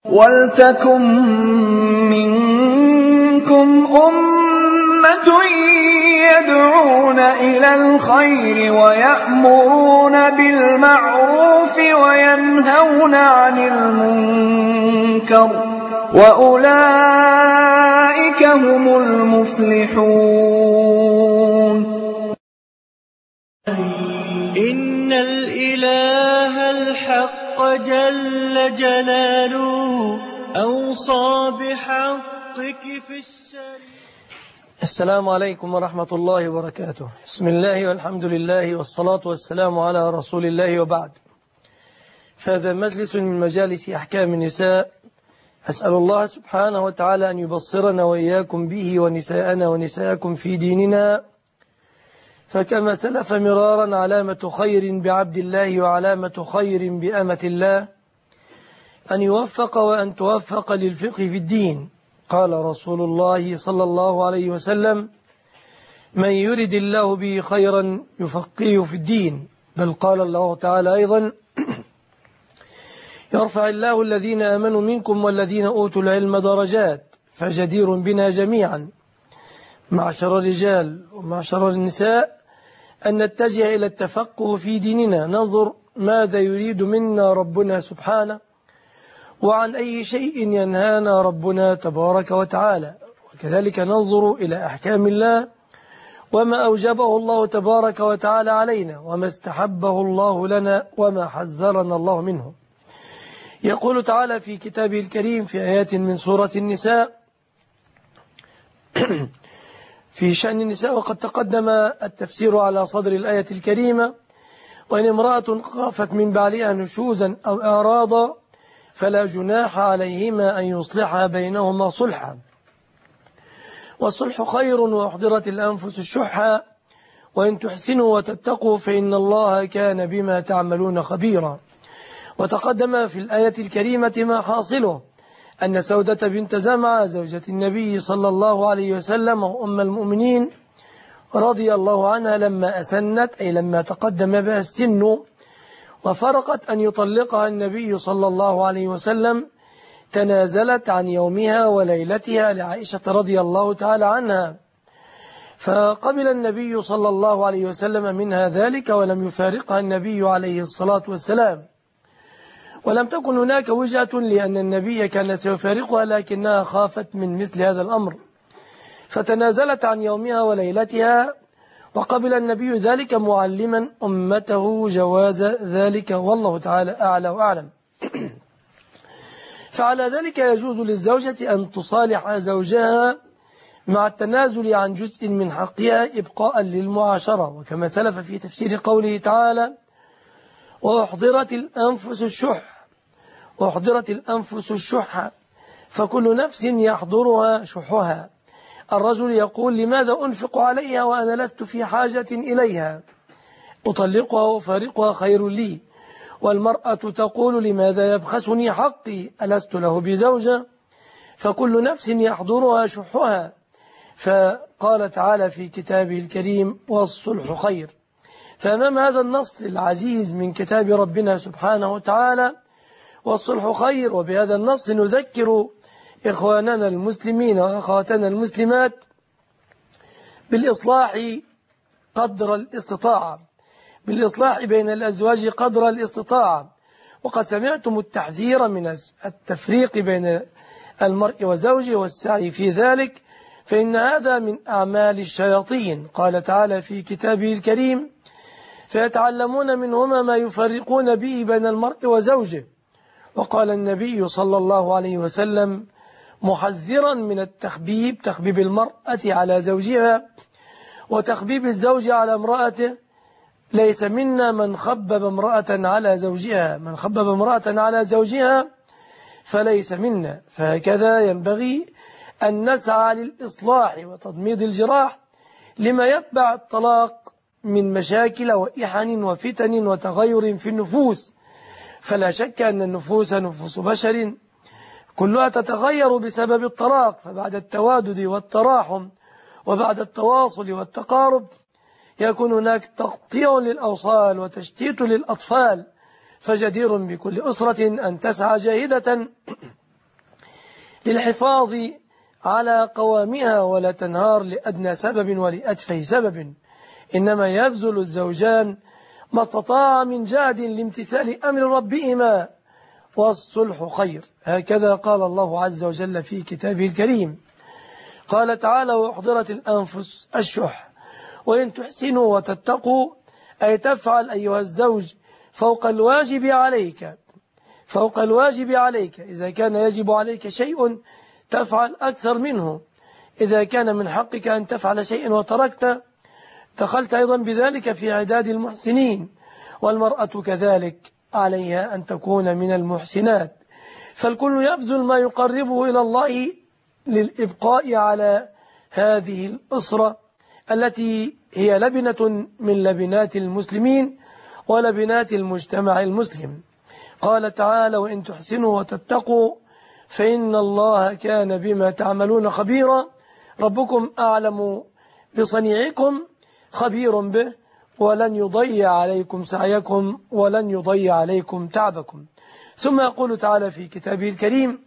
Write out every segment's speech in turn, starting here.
وَلْتَكُن مِّنكُمْ أُمَّةٌ يَدْعُونَ إِلَى الْخَيْرِ وَيَأْمُرُونَ بِالْمَعْرُوفِ وَيَنْهَوْنَ عَنِ الْمُنكَرِ وَأُولَئِكَ هُمُ الْمُفْلِحُونَ. إن الإله الحق جل جلاله أوصى بحقك في الشريعة. السلام عليكم ورحمة الله وبركاته. بسم الله والحمد لله والصلاة والسلام على رسول الله وبعد. فهذا مجلس من مجالس أحكام النساء، أسأل الله سبحانه وتعالى أن يبصرنا وإياكم به ونساءنا ونساءكم في ديننا، فكما سلف مرارا علامة خير بعبد الله وعلامة خير بأمة الله أن يوفق وأن توفق للفقه في الدين. قال رسول الله صلى الله عليه وسلم: من يرد الله به خيرا يفقهه في الدين. بل قال الله تعالى أيضا: يرفع الله الذين آمنوا منكم والذين أوتوا العلم درجات. فجدير بنا جميعا معشر الرجال ومعشر النساء أن نتجه إلى التفقه في ديننا، ننظر ماذا يريد منا ربنا سبحانه، وعن أي شيء ينهانا ربنا تبارك وتعالى، وكذلك ننظر إلى أحكام الله وما أوجبه الله تبارك وتعالى علينا، وما استحبه الله لنا، وما حذرنا الله منه. يقول تعالى في كتابه الكريم في آيات من سورة النساء في شأن النساء، وقد تقدم التفسير على صدر الآية الكريمة: وإن امرأة خافت من بعلها نشوزا أو إعراضا فلا جناح عليهما أن يصلحا بينهما صلحا، والصلح خير وأحضرت الأنفس الشح، وإن تحسنوا وتتقوا فإن الله كان بما تعملون خبيرا. وتقدم في الآية الكريمة ما حاصله أن سودة بنت زمعة زوجة النبي صلى الله عليه وسلم وأم المؤمنين رضي الله عنها لما أسنت، أي لما تقدم بها السن وفرقت أن يطلقها النبي صلى الله عليه وسلم، تنازلت عن يومها وليلتها لعائشة رضي الله تعالى عنها، فقبل النبي صلى الله عليه وسلم منها ذلك ولم يفارقها النبي عليه الصلاة والسلام. ولم تكن هناك وجهة لأن النبي كان سيفارقها، لكنها خافت من مثل هذا الأمر فتنازلت عن يومها وليلتها، وقبل النبي ذلك معلما أمته جواز ذلك، والله تعالى أعلى وأعلم. فعلى ذلك يجوز للزوجة أن تصالح زوجها مع التنازل عن جزء من حقها إبقاء للمعاشرة، وكما سلف في تفسير قوله تعالى: وأحضرت الأنفس الشح. وأحضرت الأنفس الشح فكل نفس يحضرها شحها. الرجل يقول: لماذا أنفق عليها وأنا لست في حاجة إليها، أطلقها وفارقها خير لي. والمرأة تقول: لماذا يبخسني حقي، ألست له بزوجة. فكل نفس يحضرها شحها. فقال تعالى في كتابه الكريم: والصلح خير. فأمام هذا النص العزيز من كتاب ربنا سبحانه وتعالى والصلح خير، وبهذا النص نذكر إخواننا المسلمين وأخواتنا المسلمات بالإصلاح قدر الاستطاعة، بالإصلاح بين الأزواج قدر الاستطاعة. وقد سمعتم التحذير من التفريق بين المرء وزوجه والسعي في ذلك، فإن هذا من أعمال الشياطين. قال تعالى في كتابه الكريم: فيتعلمون منهما ما يفرقون به بين المرء وزوجه. وقال النبي صلى الله عليه وسلم محذرا من التخبيب، تخبيب المرأة على زوجها وتخبيب الزوج على امرأته: ليس منا من خبب امرأة على زوجها، من خبب امرأة على زوجها فليس منا. فهكذا ينبغي أن نسعى للإصلاح وتضميد الجراح لما يتبع الطلاق من مشاكل وإحن وفتن وتغير في النفوس. فلا شك أن النفوس نفوس بشر كلها تتغير بسبب الطلاق، فبعد التوادد والتراحم وبعد التواصل والتقارب يكون هناك تقطيع للأوصال وتشتيت للأطفال. فجدير بكل أسرة أن تسعى جاهدة للحفاظ على قوامها ولا تنهار لأدنى سبب ولأتفه سبب، إنما يبذل الزوجان ما استطاع من جهد لامتثال أمر ربهما، والصلح خير. هكذا قال الله عز وجل في كتابه الكريم. قال تعالى: وأحضرت الأنفس الشح وإن تحسنوا وتتقوا، أي تفعل أيها الزوج فوق الواجب عليك، إذا كان يجب عليك شيء تفعل أكثر منه، إذا كان من حقك أن تفعل شيء وتركت دخلت أيضا بذلك في عداد المحسنين. والمرأة كذلك عليها أن تكون من المحسنات، فالكل يبذل ما يقربه إلى الله للإبقاء على هذه الأسرة التي هي لبنة من لبنات المسلمين ولبنات المجتمع المسلم. قال تعالى: وإن تحسنوا وتتقوا فإن الله كان بما تعملون خبيرا، ربكم أعلم بصنيعكم خبير به، ولن يضيع عليكم سعيكم ولن يضيع عليكم تعبكم. ثم يقول تعالى في كتابه الكريم: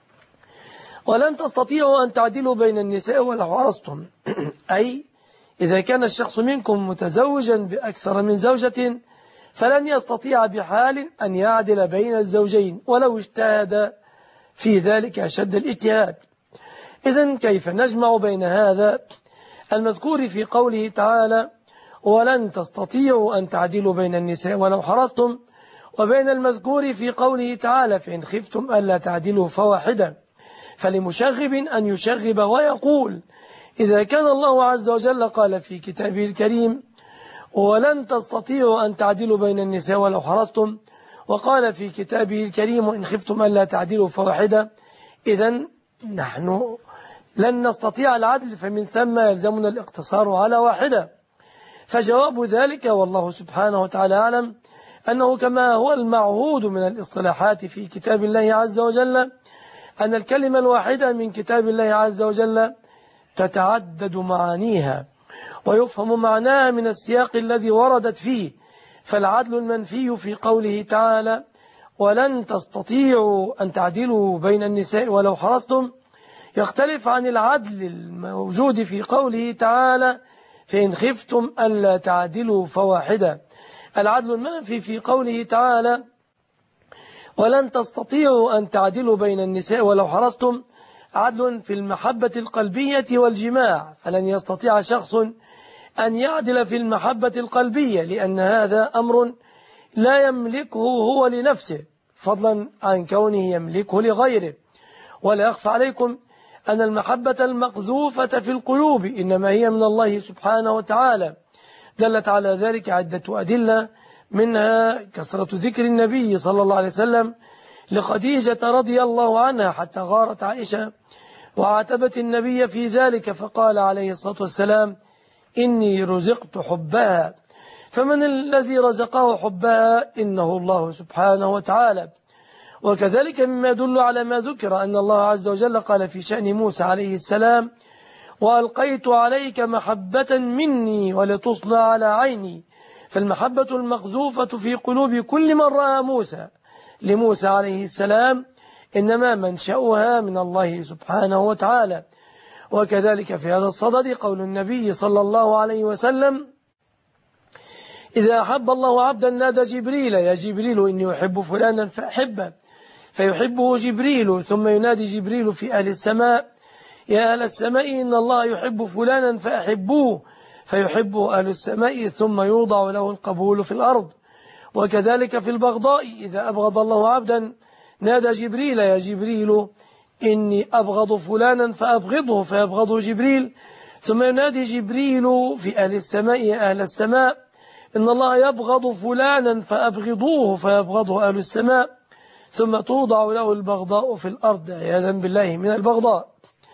ولن تستطيعوا أن تعدلوا بين النساء ولو حرصتم، أي إذا كان الشخص منكم متزوجا بأكثر من زوجة فلن يستطيع بحال أن يعدل بين الزوجين ولو اجتهد في ذلك أشد الاجتهاد. إذن كيف نجمع بين هذا المذكور في قوله تعالى: ولن تستطيعوا أن تعدلوا بين النساء ولو حرصتم، وبين المذكور في قوله تعالى: فإن خفتم ألا تعدلوا فواحدة؟ فلمشغب أن يشغب ويقول: إذا كان الله عز وجل قال في كتابه الكريم: ولن تستطيعوا أن تعدلوا بين النساء ولو حرصتم، وقال في كتابه الكريم: إن خفتم ألا تعدلوا فواحدة، إذن نحن لن نستطيع العدل، فمن ثم يلزمنا الاقتصار على واحدة. فجواب ذلك والله سبحانه وتعالى أعلم أنه كما هو المعهود من الاصطلاحات في كتاب الله عز وجل، أن الكلمة الواحدة من كتاب الله عز وجل تتعدد معانيها ويفهم معناها من السياق الذي وردت فيه. فالعدل المنفي في قوله تعالى: ولن تستطيعوا أن تعدلوا بين النساء ولو حرصتم، يختلف عن العدل الموجود في قوله تعالى: فإن خفتم ألا تعدلوا فواحدة. العدل المنفي في قوله تعالى: ولن تستطيعوا أن تعدلوا بين النساء ولو حرصتم، عدل في المحبة القلبية والجماع، فلن يستطيع شخص أن يعدل في المحبة القلبية، لأن هذا أمر لا يملكه هو لنفسه، فضلا عن كونه يملكه لغيره. ولا يخفى عليكم أن المحبة المقذوفة في القلوب إنما هي من الله سبحانه وتعالى، دلت على ذلك عدة أدلة، منها كثرة ذكر النبي صلى الله عليه وسلم لخديجة رضي الله عنها حتى غارت عائشة وعاتبت النبي في ذلك، فقال عليه الصلاة والسلام: إني رزقت حبها، فمن الذي رزقه حبها؟ إنه الله سبحانه وتعالى. وكذلك مما يدل على ما ذكر أن الله عز وجل قال في شأن موسى عليه السلام: وألقيت عليك محبة مني ولتصنع على عيني. فالمحبة المقذوفة في قلوب كل من رأى موسى لموسى عليه السلام إنما منشأها من الله سبحانه وتعالى. وكذلك في هذا الصدد قول النبي صلى الله عليه وسلم: إذا أحب الله عبدا نادى جبريل: يا جبريل إني أحب فلانا فأحبه، فيحبه جبريل، ثم ينادي جبريل في أهل السماء: يا أهل السماء إن الله يحب فلانا فأحبوه، فيحبه أهل السماء، ثم يوضع له القبول في الأرض. وكذلك في البغضاء: إذا أبغض الله عبدا نادى جبريل: يا جبريل إني أبغض فلانا فأبغضه، فيبغضه جبريل، ثم ينادي جبريل في أهل السماء: يا أهل السماء إن الله يبغض فلانا فأبغضوه، فيبغضه أهل السماء، ثم توضع له البغضاء في الأرض عياذا بالله من البغضاء.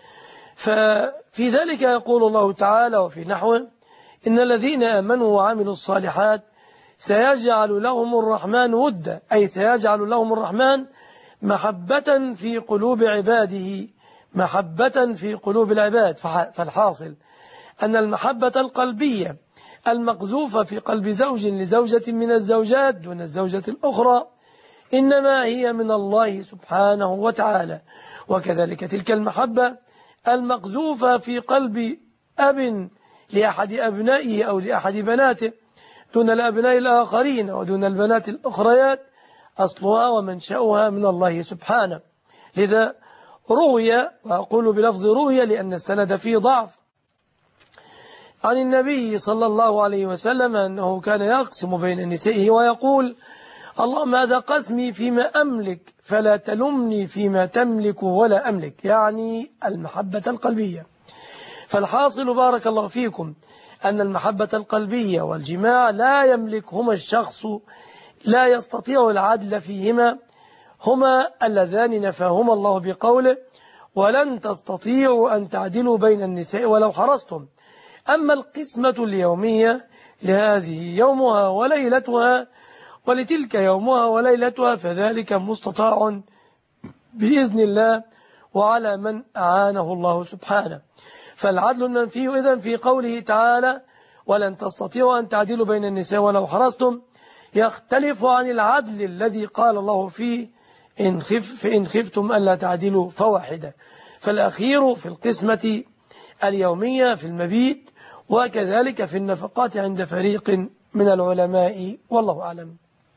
ففي ذلك يقول الله تعالى وفي نحوه: إن الذين آمنوا وعملوا الصالحات سيجعل لهم الرحمن ودا، أي سيجعل لهم الرحمن محبة في قلوب عباده، محبة في قلوب العباد. فالحاصل أن المحبة القلبية المقذوفة في قلب زوج لزوجة من الزوجات دون الزوجة الأخرى إنما هي من الله سبحانه وتعالى. وكذلك تلك المحبة المقذوفة في قلب أب لأحد أبنائه أو لأحد بناته دون الأبناء الآخرين ودون البنات الأخريات أصلها ومنشأها من الله سبحانه. لذا روي، وأقول بلفظ روي لأن السند فيه ضعف، عن النبي صلى الله عليه وسلم أنه كان يقسم بين نسائه ويقول: اللهم هذا قسمي فيما أملك فلا تلمني فيما تملك ولا أملك، يعني المحبة القلبية. فالحاصل بارك الله فيكم أن المحبة القلبية والجماع لا يملكهما الشخص، لا يستطيع العدل فيهما، هما اللذان نفاهما الله بقوله: ولن تستطيعوا أن تعدلوا بين النساء ولو حرصتم. أما القسمة اليومية لهذه يومها وليلتها ولتلك يومها وليلتها فذلك مستطاع بإذن الله وعلى من أعانه الله سبحانه. فالعدل المنفي إذن في قوله تعالى: ولن تستطيعوا أن تعدلوا بين النساء ولو حرصتم، يختلف عن العدل الذي قال الله فيه: فإن خفتم ألا تعدلوا فواحدة. فالأخير في القسمة اليومية في المبيت، وكذلك في النفقات عند فريق من العلماء، والله أعلم.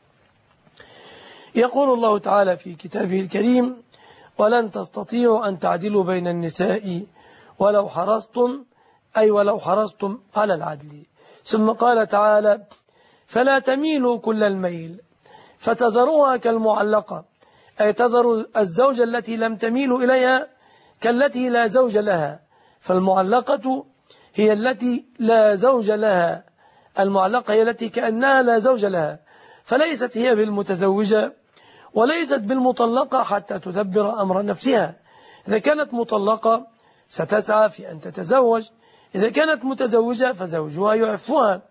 يقول الله تعالى في كتابه الكريم: ولن تستطيعوا أن تعدلوا بين النساء ولو حرصتم، أي ولو حرصتم على العدل. ثم قال تعالى: فلا تميلوا كل الميل فتذروها كالمعلقة، أي تذر الزوجة التي لم تميل إليها كالتي لا زوج لها. فالمعلقة هي التي لا زوج لها، المعلقة هي التي كأنها لا زوج لها، فليست هي بالمتزوجة وليست بالمطلقة حتى تدبر أمر نفسها. إذا كانت مطلقة ستسعى في أن تتزوج، إذا كانت متزوجة فزوجها يعفها.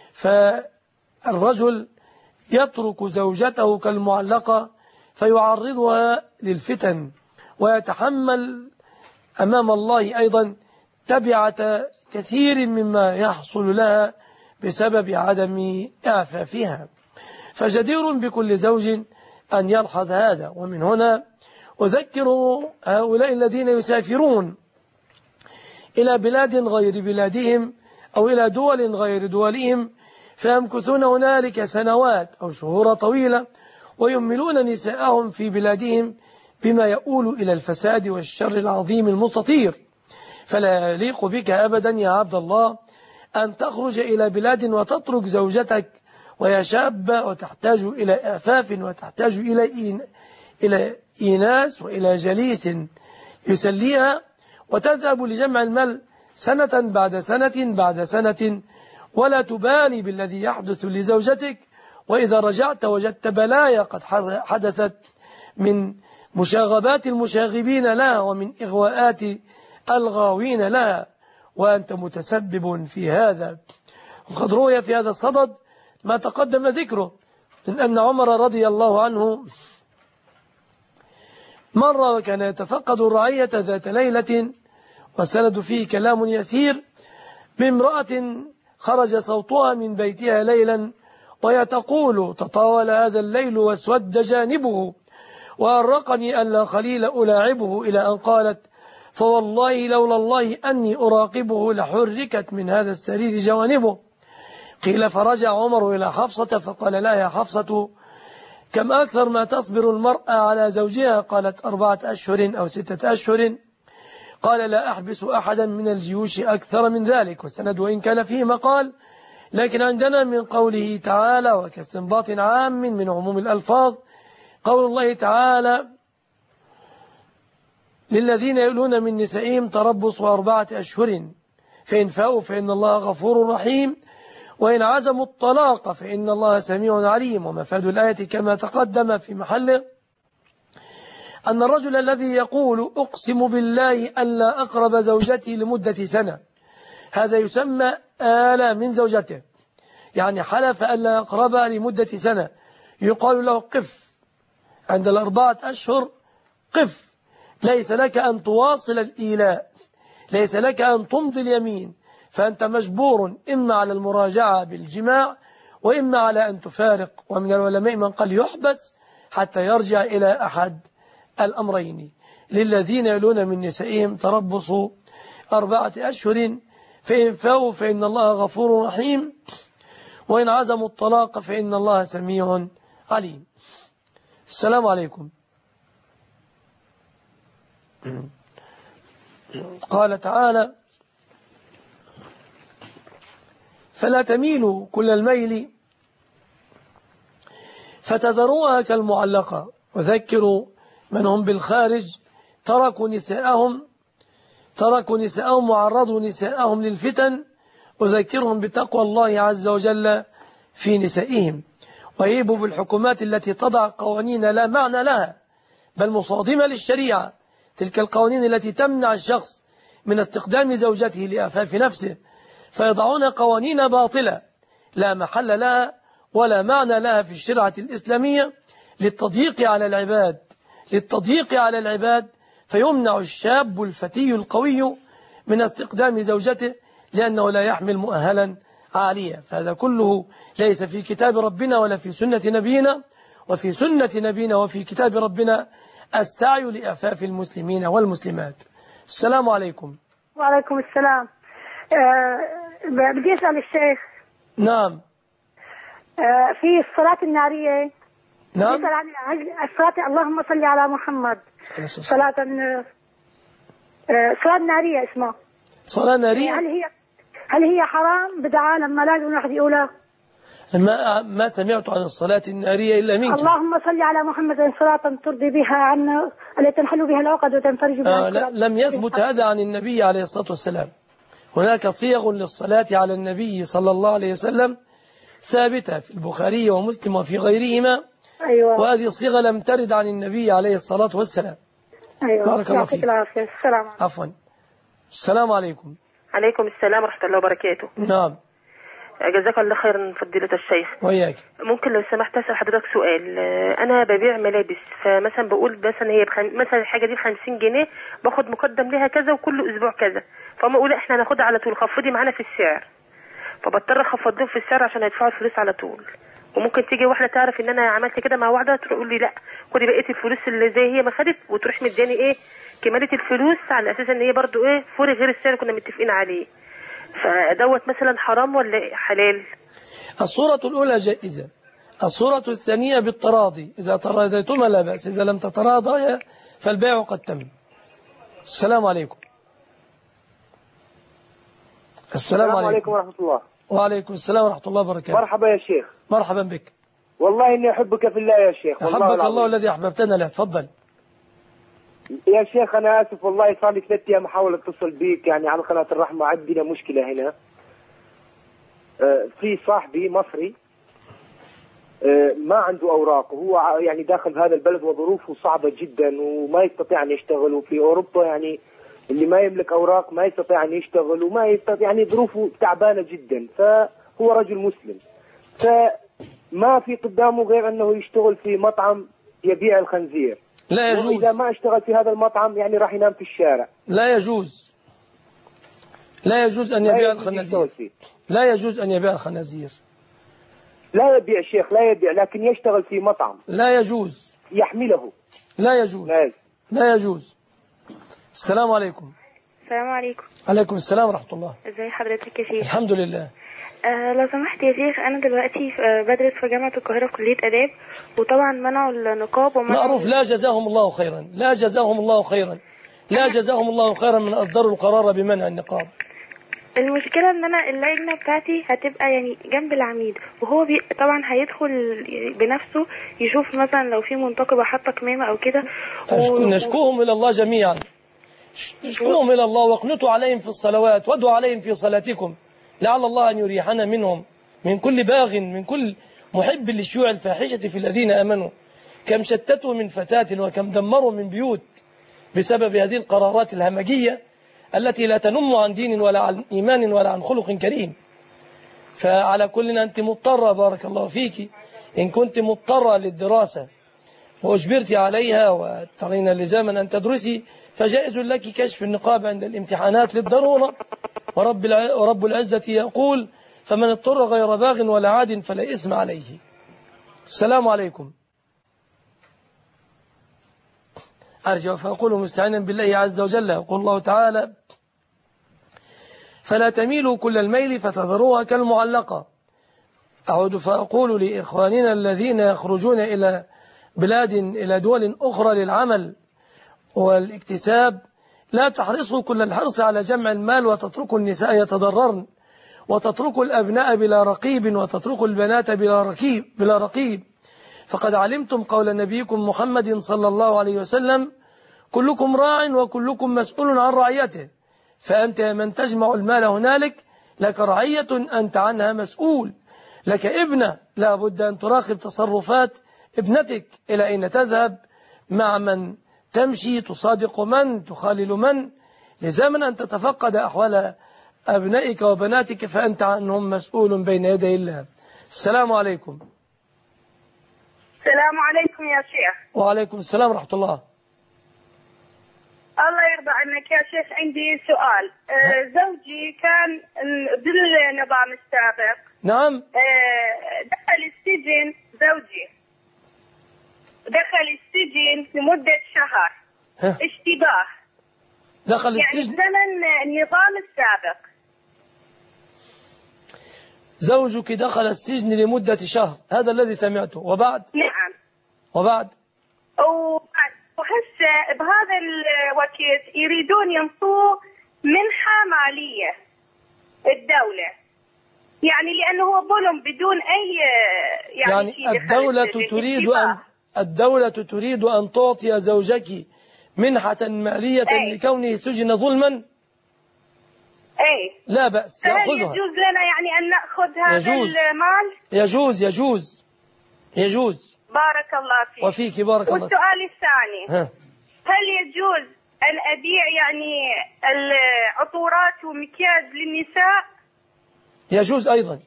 فالرجل يترك زوجته كالمعلقة فيعرضها للفتن ويتحمل أمام الله أيضا تبعة كثير مما يحصل لها بسبب عدم إعفافها. فجدير بكل زوج أن يلحظ هذا. ومن هنا أذكر هؤلاء الذين يسافرون إلى بلاد غير بلادهم أو إلى دول غير دولهم فيمكثون هنالك سنوات أو شهور طويلة ويملون نساءهم في بلادهم بما يؤول إلى الفساد والشر العظيم المستطير. فلا يليق بك أبدا يا عبد الله أن تخرج إلى بلاد وتترك زوجتك وهي شابة وتحتاج إلى إعفاف وتحتاج إلى إيناس وإلى جليس يسليها، وتذهب لجمع المال سنة بعد سنة بعد سنة ولا تبالي بالذي يحدث لزوجتك. وإذا رجعت وجدت بلايا قد حدثت من مشاغبات المشاغبين لها ومن إغواءات الغاوين لها، وأنت متسبب في هذا. وقد روي في هذا الصدد ما تقدم ذكره من أن عمر رضي الله عنه مر وكان يتفقد الرعية ذات ليلة، والسند فيه كلام يسير، بامرأة خرج صوتها من بيتها ليلا وهي تقول: تطاول هذا الليل واسود جانبه وأرقني ألا خليل ألاعبه، إلى أن قالت: فوالله لولا الله أني أراقبه لحركت من هذا السرير جوانبه. قيل: فرجع عمر إلى حفصة فقال لها: يا حفصة، كم أكثر ما تصبر المرأة على زوجها؟ قالت: 4 أشهر أو 6 أشهر. قال: لا أحبس أحدا من الجيوش أكثر من ذلك. والسند وإن كان فيه مقال، لكن عندنا من قوله تعالى وكاستنباط عام من عموم الألفاظ قول الله تعالى: للذين يؤلون من نسائهم تربص 4 أشهر فإن فاءوا فإن الله غفور رحيم وإن عزموا الطلاق فإن الله سميع عليم. ومفاد الآية كما تقدم في محله أن الرجل الذي يقول: أقسم بالله ألا أقرب زوجتي لمدة سنة، هذا يسمى آل من زوجته، يعني حلف ألا يقربها لمدة سنة، يقال له: قف عند 4 أشهر، قف، ليس لك أن تواصل الإيلاء، ليس لك أن تمضي اليمين، فأنت مجبور إما على المراجعة بالجماع وإما على أن تفارق. ومن العلماء من قال يحبس حتى يرجع إلى أحد الأمرين. للذين يلون من نسائهم تربص 4 أشهر فإن فاءوا فإن الله غفور رحيم وإن عزموا الطلاق فإن الله سميع عليم. السلام عليكم. قال تعالى: فلا تميلوا كل الميل فتذروها كالمعلقة وذكروا من هم بالخارج تركوا نساءهم وعرضوا نساءهم للفتن وذكرهم بتقوى الله عز وجل في نسائهم ويهيبوا بالحكومات التي تضع قوانين لا معنى لها بل مصادمة للشريعة، تلك القوانين التي تمنع الشخص من استخدام زوجته لأفاف نفسه، فيضعون قوانين باطلة لا محل لها ولا معنى لها في الشريعة الإسلامية للتضييق على العباد فيمنع الشاب الفتي القوي من استخدام زوجته لأنه لا يحمل مؤهلا عاليا. فهذا كله ليس في كتاب ربنا ولا في سنة نبينا، وفي سنة نبينا وفي كتاب ربنا السعي لأفاف المسلمين والمسلمات. السلام عليكم. وعليكم السلام. بدي أسأل الشيخ. نعم. في الصلاة النارية. نعم. الصلاة اللهم صل على محمد. صلاة نارية اسمها. صلاة نارية. هل هي حرام بدعاء لما لازم الواحد يقولها؟ ما سمعت عن الصلاة النارية إلا منك. اللهم صل على محمد صلاة ترضي بها عنا التي تنحل بها العقد وتنفرج بها لم يثبت هذا عن النبي عليه الصلاة والسلام. هناك صيغ للصلاة على النبي صلى الله عليه وسلم ثابتة في البخاري ومسلم وفي غيرهما. أيوة. وهذه الصيغة لم ترد عن النبي عليه الصلاة والسلام. أيوة. بارك الله فيك. السلام. عفوا. السلام عليكم. عليكم السلام ورحمة الله وبركاته. نعم. جزاك الله خيرا فضيلة الشيخ. وياك. ممكن لو سمحت أسأل حضرتك سؤال؟ أنا ببيع ملابس، فمثلا بقول مثلا هي مثلا الحاجة دي ب50 جنيه، باخد مقدم لها كذا وكل أسبوع كذا، فهم أقول إحنا هناخدها على طول، خفضي معانا في السعر، فبضطر أخفض لهم في السعر عشان يدفعوا الفلوس على طول. وممكن تيجي واحدة تعرف إن أنا عملت كده مع واحدة تقول لي لا خدي بقية الفلوس اللي زي هي ما خدت، وتروح مداني إيه كمالة الفلوس على أساس إن هي برضو إيه فوري غير السعر اللي كنا متفقين عليه. فدوت مثلا حرام ولا حلال؟ الصورة الأولى جائزة، الصورة الثانية بالتراضي، إذا تراضيتما لا بأس، إذا لم تتراضيا فالبيع قد تم. السلام عليكم. السلام عليكم ورحمة الله. وعليكم السلام ورحمة الله وبركاته. مرحبا يا شيخ. مرحبا بك. والله إني أحبك في الله يا شيخ. أحبك الله الذي أحببتنا له. تفضل يا شيخ. أنا آسف والله، صار لي 3 أيام أحاول أتصل بيك يعني على قناة الرحمة. عندنا مشكلة هنا. في صاحبي مصري ما عنده أوراق، وهو يعني داخل هذا البلد وظروفه صعبة جدا وما يستطيع أن يشتغل، وفي أوروبا يعني اللي ما يملك أوراق ما يستطيع أن يشتغل وما يستطيع، يعني ظروفه تعبانة جدا. فهو رجل مسلم، فما في قدامه غير أنه يشتغل في مطعم يبيع الخنزير. لا يجوز. وإذا ما اشتغل في هذا المطعم يعني راح ينام في الشارع. لا يجوز. لا يجوز أن يبيع الخنازير. لا يجوز أن يبيع الخنازير. لا يبيع شيخ، لا يبيع، لكن يشتغل في مطعم. لا يجوز. يحمله. لا يجوز. لا يجوز. السلام عليكم. السلام عليكم. عليكم السلام ورحمة الله. ازي حضرتك يا شيخ؟ الحمد لله. لو سمحت يا شيخ، أنا دلوقتي بدرس في جامعة القاهرة كلية آداب، وطبعا منعوا النقاب معروف. لا جزاهم الله خيرا. لا جزاهم الله خيرا. لا جزاهم الله خيرا من أصدروا القرار بمنع النقاب. المشكلة ان انا اللجنة بتاعتي هتبقى يعني جنب العميد، وهو طبعا هيدخل بنفسه يشوف مثلا لو في منتقبة حاطة كمامة او كده. نشكوهم الى الله جميعا. نشكوهم الى الله واقنطوا عليهم في الصلوات وادعوا عليهم في صلاتكم لعل الله ان يريحنا منهم، من كل باغ، من كل محب للشيوع الفاحشة في الذين امنوا. كم شتتوا من فتاة وكم دمروا من بيوت بسبب هذه القرارات الهمجية التي لا تنم عن دين ولا عن إيمان ولا عن خلق كريم. فعلى كل أنت مضطرة، بارك الله فيك، إن كنت مضطرة للدراسة وأجبرت عليها وترين لزاما أن تدرسي فجائز لك كشف النقاب عند الامتحانات للضرورة. ورب العزة يقول: فمن اضطر غير باغ ولا عاد فلا إثم عليه. السلام عليكم. أرجع فأقول مستعينا بالله عز وجل. يقول الله تعالى: فلا تميلوا كل الميل فتذروها كالمعلقة. أعود فأقول لإخواننا الذين يخرجون إلى إلى دول أخرى للعمل والاكتساب: لا تحرصوا كل الحرص على جمع المال وتتركوا النساء يتضررن، وتتركوا الأبناء بلا رقيب، وتتركوا البنات بلا رقيب. فقد علمتم قول نبيكم محمد صلى الله عليه وسلم: كلكم راع وكلكم مسؤول عن رعيته. فأنت من تجمع المال هنالك لك رعية أنت عنها مسؤول، لك ابنة لا بد أن تراقب تصرفات ابنتك، إلى أين تذهب، مع من تمشي، تصادق من، تخالل من، لزمن أن تتفقد أحوال أبنائك وبناتك، فأنت عنهم مسؤول بين يدي الله. السلام عليكم. السلام عليكم يا شيخ. وعليكم السلام ورحمة الله. الله يرضى عنك يا شيخ، عندي سؤال. زوجي كان بالنظام السابق. نعم. دخل السجن، زوجي دخل السجن لمدة شهر. اشتباه. دخل السجن يعني زمن النظام السابق. زوجك دخل السجن لمدة شهر، هذا الذي سمعته. وبعد؟ نعم. وبعد؟ وهسه بهذا الوقت يريدون ينطوه منحة مالية الدولة، يعني لأنه هو ظلم بدون أي يعني الدولة تريد أن تعطي زوجك منحة مالية لكونه سجن ظلما. لا بأس، يأخذها. يجوز لنا يعني أن نأخذ هذا المال؟ يجوز. بارك الله فيك. وفيك بارك الله. والسؤال الثاني: هل يجوز أن أبيع يعني العطورات ومكياج للنساء؟ يجوز أيضا،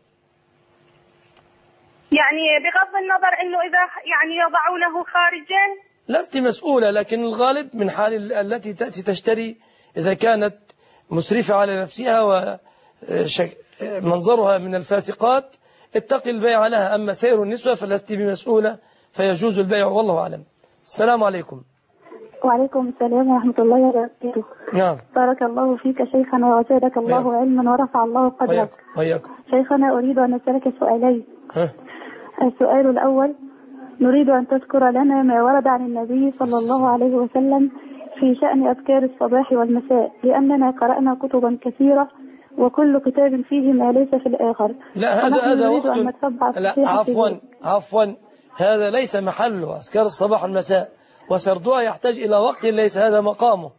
يعني بغض النظر أنه إذا يعني يضعونه خارجا. لست مسؤولة، لكن الغالب من حال التي تأتي تشتري إذا كانت مسرفة على نفسها ومنظرها من الفاسقات اتقي البيع لها. أما سير النسوة فلست بمسؤولة، فيجوز البيع والله أعلم. السلام عليكم. وعليكم السلام ورحمة الله وبركاته. نعم. بارك الله فيك شيخنا وزادك الله علما ورفع الله قدرك. وياكم. شيخنا أريد أن أسألك سؤالين. السؤال الأول: نريد أن تذكر لنا ما ورد عن النبي صلى الله عليه وسلم في شأن أذكار الصباح والمساء، لأننا قرأنا كتبا كثيرة وكل كتاب فيه ما ليس في الآخر. لا هذا وقت. لا عفوا هذا ليس محله. أذكار الصباح والمساء وسردها يحتاج إلى وقت، ليس هذا مقامه.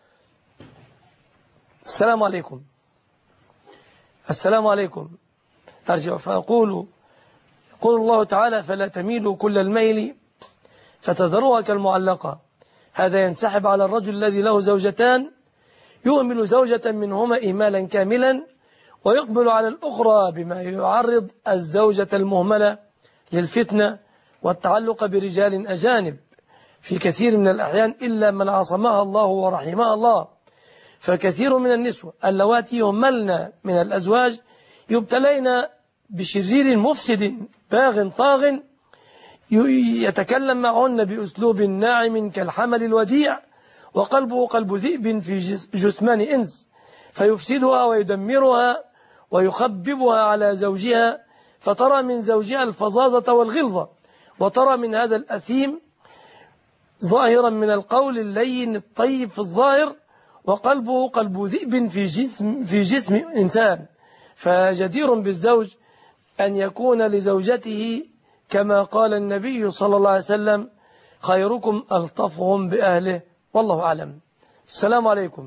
السلام عليكم. السلام عليكم. أرجع فأقول: يقول الله تعالى: فلا تميلوا كل الميل فتذروها كالمعلقة. هذا ينسحب على الرجل الذي له زوجتان، يهمل زوجة منهما إهمالا كاملا، ويقبل على الأخرى بما يعرض الزوجة المهملة للفتنة والتعلق برجال أجانب في كثير من الأحيان، إلا من عصمها الله ورحمها الله. فكثير من النسوة اللواتي يهملن من الأزواج يبتلين بشرير مفسد باغ طاغ يتكلم معهن بأسلوب ناعم كالحمل الوديع، وقلبه قلب ذئب في جثمان إنس، فيفسدها ويدمرها ويخببها على زوجها، فترى من زوجها الفظاظة والغلظة، وترى من هذا الأثيم ظاهرا من القول اللين الطيب في الظاهر، وقلبه قلب ذئب في جسم إنسان. فجدير بالزوج أن يكون لزوجته كما قال النبي صلى الله عليه وسلم: خيركم ألطفهم بأهله، والله أعلم. السلام عليكم.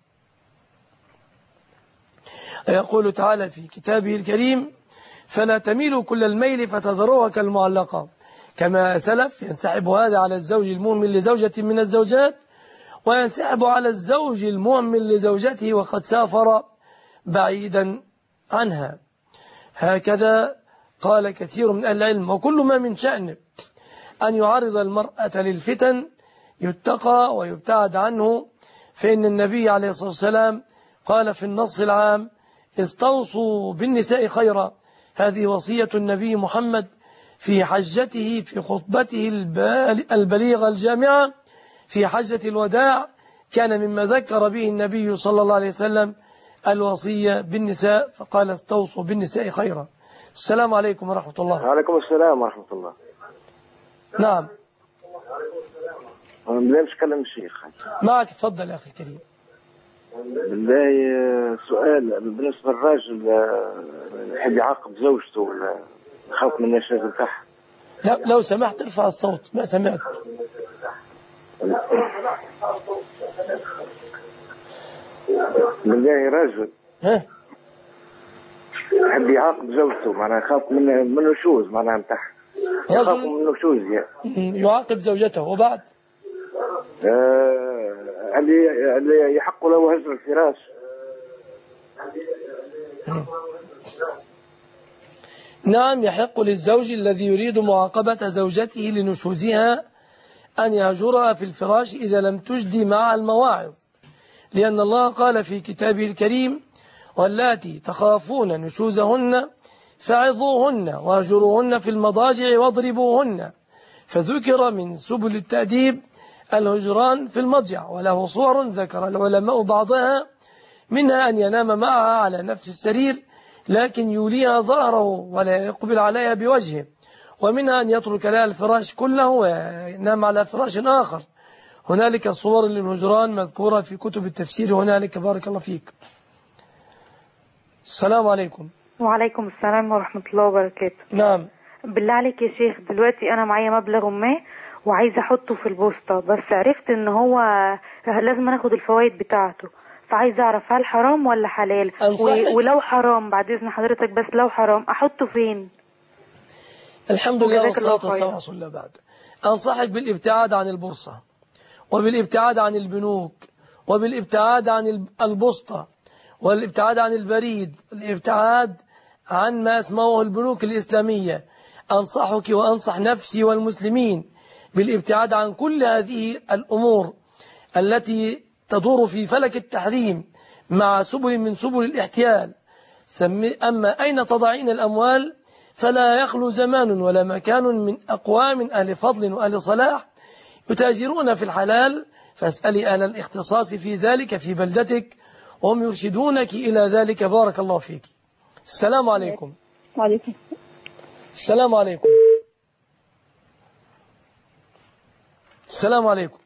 يقول تعالى في كتابه الكريم: فلا تميلوا كل الميل فتذروها كالمعلقة. كما سلف ينسحب هذا على الزوج المهمل لزوجة من الزوجات، وينسحب على الزوج المهمل لزوجته وقد سافر بعيدا عنها. هكذا قال كثير من أهل العلم. وكل ما من شأن أن يعرض المرأة للفتن يتقى ويبتعد عنه، فإن النبي عليه الصلاة والسلام قال في النص العام: استوصوا بالنساء خيرا. هذه وصية النبي محمد في حجته في خطبته البليغة الجامعة في حجة الوداع كان مما ذكر به النبي صلى الله عليه وسلم الوصية بالنساء، فقال استوصوا بالنساء خيرا. السلام عليكم ورحمة الله. وعليكم السلام ورحمة الله. نعم. بالله مش كلام الشيخ. معك، تفضل يا أخي الكريم. بالله سؤال بالنسبة للراجل يحب يعاقب زوجته ولا يخاف من المشاكل تاعها. لا لو سمحت ارفع الصوت، ما سمعت. بالله راجل يحب يعاقب زوجته، معناها يخاف من النشوز، معناها نتاعها يخاف من النشوز يعني. يعاقب زوجته وبعد اللي يحق له هجر الفراش. نعم، يحق للزوج الذي يريد معاقبة زوجته لنشوزها أن يهجرها في الفراش إذا لم تجدي مع المواعظ، لأن الله قال في كتابه الكريم: واللاتي تخافون نشوزهن فعظوهن واهجروهن في المضاجع واضربوهن. فذكر من سبل التأديب الهجران في المضجع، وله صور ذكر العلماء بعضها، منها أن ينام معها على نفس السرير لكن يوليها ظهره ولا يقبل عليها بوجهه، ومنها أن يترك لها الفراش كله وينام على فراش آخر. هنالك صور للهجران مذكورة في كتب التفسير هنالك. بارك الله فيك. السلام عليكم. وعليكم السلام ورحمة الله وبركاته. نعم. بالله عليك يا شيخ، دلوقتي أنا معايا مبلغ ما وعايزة أحطه في البوسطة، بس عرفت إن هو لازم ناخد الفوائد بتاعته، فعايزة أعرف هل حرام ولا حلال؟ ولو حرام بعد إذن حضرتك، بس لو حرام أحطه فين؟ الحمد لله والصلاة والسلام على رسول الله. بعد أنصحك بالابتعاد عن البورصة، وبالابتعاد عن البنوك، وبالابتعاد عن البوسطة، والابتعاد عن البريد، الابتعاد عن ما اسمه البنوك الإسلامية. أنصحك وأنصح نفسي والمسلمين بالابتعاد عن كل هذه الأمور التي تدور في فلك التحريم مع سبل من سبل الاحتيال. أما أين تضعين الأموال فلا يخلو زمان ولا مكان من أقوام أهل فضل وأهل صلاح يتاجرون في الحلال، فاسألي أهل الاختصاص في ذلك في بلدتك وهم يرشدونك إلى ذلك. بارك الله فيك. السلام عليكم. وعليكم السلام عليكم. السلام عليكم.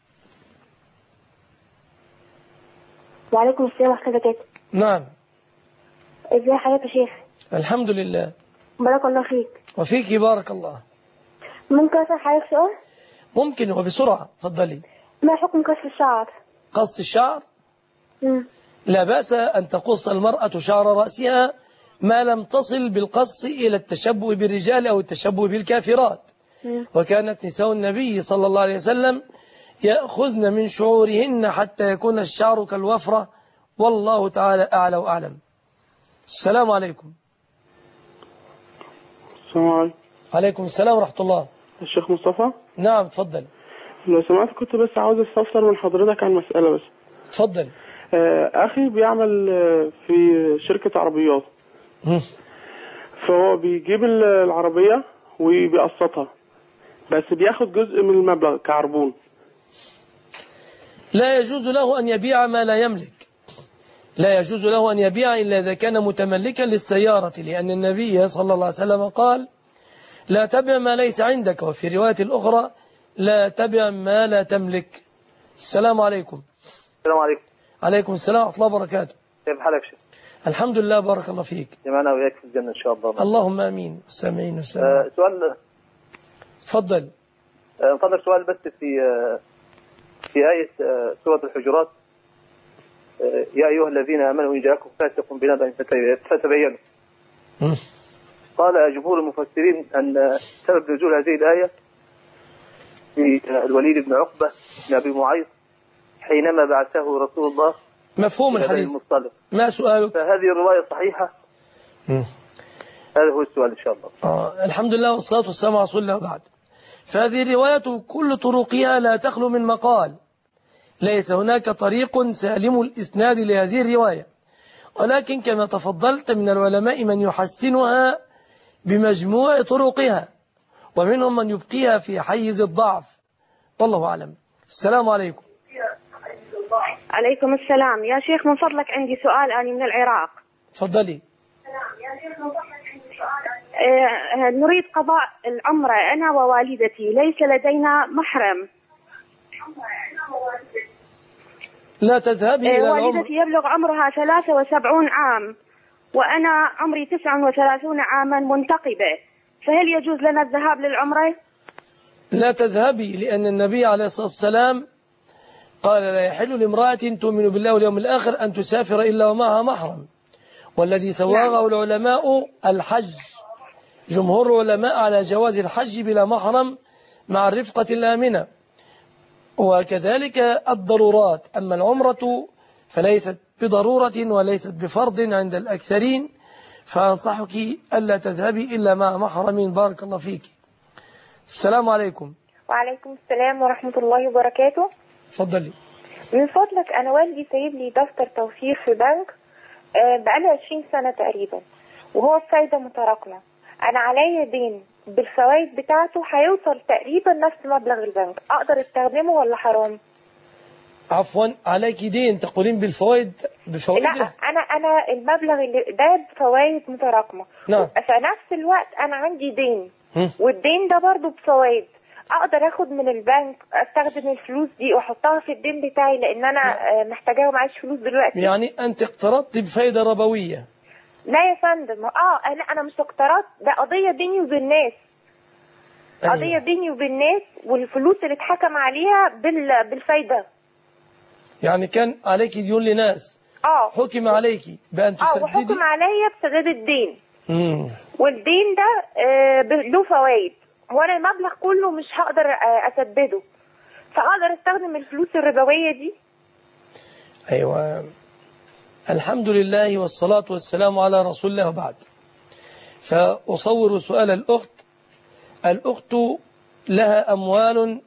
وعليكم السلام ورحمة الله وبركاته. نعم. ازي حضرتك يا شيخ؟ الحمد لله. بارك الله فيك. وفيك بارك الله. ممكن أسأل حضرتك سؤال؟ ممكن وبسرعة، تفضلي. ما حكم قص الشعر؟ قص الشعر؟ لا بأس أن تقص المرأة شعر رأسها ما لم تصل بالقص إلى التشبه بالرجال أو التشبه بالكافرات. وكانت نساء النبي صلى الله عليه وسلم يأخذن من شعورهن حتى يكون الشعر كالوفرة، والله تعالى أعلى وأعلم. السلام عليكم. السلام عليكم. عليكم السلام ورحمة الله. الشيخ مصطفى. نعم تفضل. لو سمعت كنت بس عاوز استفسر من حضرتك عن مسألة بس. تفضل. أخي بيعمل في شركة عربيات، فهو بيجيب العربية وبيقسطها، بس بياخد جزء من المبلغ كعربون. لا يجوز له أن يبيع ما لا يملك، لا يجوز له أن يبيع إلا إذا كان متملكا للسيارة، لأن النبي صلى الله عليه وسلم قال: لا تبع ما ليس عندك، وفي رواية الأخرى: لا تبع ما لا تملك. السلام عليكم. السلام عليكم. عليكم السلام ورحمة الله وبركاته. كيف حالك شيخ؟ الحمد لله بارك الله فيك. جمعنا وياك في الجنة إن شاء الله. اللهم آمين. السامعين والسامعين. سؤال. تفضل. نفضل سؤال بس في آية سورة الحجرات: يا أيها الذين آمنوا إن جاءكم فاسق بنبأ فتبينوا. قال جمهور المفسرين أن سبب نزول هذه الآية في الوليد بن عقبة بن أبي معيط حينما بعثه رسول الله. مفهوم الحديث. ما سؤالك؟ فهذه الرواية صحيحة؟ هذا هو السؤال إن شاء الله. الحمد لله والصلاة والسلام على رسول الله. بعد فهذه الرواية كل طرقها لا تخلو من مقال، ليس هناك طريق سالم الإسناد لهذه الرواية، ولكن كما تفضلت من العلماء من يحسنها بمجموع طرقها، ومنهم من يبقيها في حيز الضعف، والله أعلم. السلام عليكم. عليكم السلام يا شيخ، من فضلك عندي سؤال، أنا من العراق. تفضلي. نريد قضاء العمرة أنا ووالدتي، ليس لدينا محرم. لا تذهبي إلى العمرة. والدتي يبلغ عمرها 73 عام وأنا عمري 39 عاما منتقبة، فهل يجوز لنا الذهاب للعمرة؟ لا تذهبي، لأن النبي عليه الصلاة والسلام قال لا يحل لامرأة تؤمن بالله واليوم الآخر أن تسافر إلا ومعها محرم، والذي سواغه العلماء الحج. جمهور العلماء على جواز الحج بلا محرم مع الرفقة الآمنة، وكذلك الضرورات. أما العمرة فليست بضرورة وليست بفرض عند الأكثرين، فأنصحك ألا تذهبي إلا مع محرم. بارك الله فيك. السلام عليكم. وعليكم السلام ورحمة الله وبركاته. تفضلي. من فضلك أنا والدي سايب لي دفتر توفير في بنك بقاله 20 سنة تقريبا، وهو بفايدة متراكمة. أنا عليا دين بالفوائد بتاعته هيوصل تقريبا نفس مبلغ البنك، أقدر استخدمه ولا حرام؟ عفوا، عليك دين تقولين بالفوائد بفوائده؟ لا، أنا المبلغ اللي ده بفوائد متراكمة. نعم. في نفس الوقت أنا عندي دين والدين ده برضو بفوائد، اقدر اخد من البنك استخدم الفلوس دي واحطها في الدين بتاعي لان انا محتاجاها ومعيش فلوس دلوقتي؟ يعني انت اقترضت بفايدة ربوية؟ لا يا فندم، انا مش اقترضت، ده قضية بيني وبين ناس. أيوة. قضية بيني وبين ناس، والفلوس اللي اتحكم عليها بالفايدة. يعني كان عليك ديون لناس حكم عليك بأن تسددي؟ وحكم عليا بسداد الدين. والدين ده له فوائد، وانا المبلغ كله مش هقدر اسدده، فاقدر استخدم الفلوس الربوية دي؟ ايوه، الحمد لله والصلاة والسلام على رسول الله. وبعد، فاصور سؤال الاخت لها اموال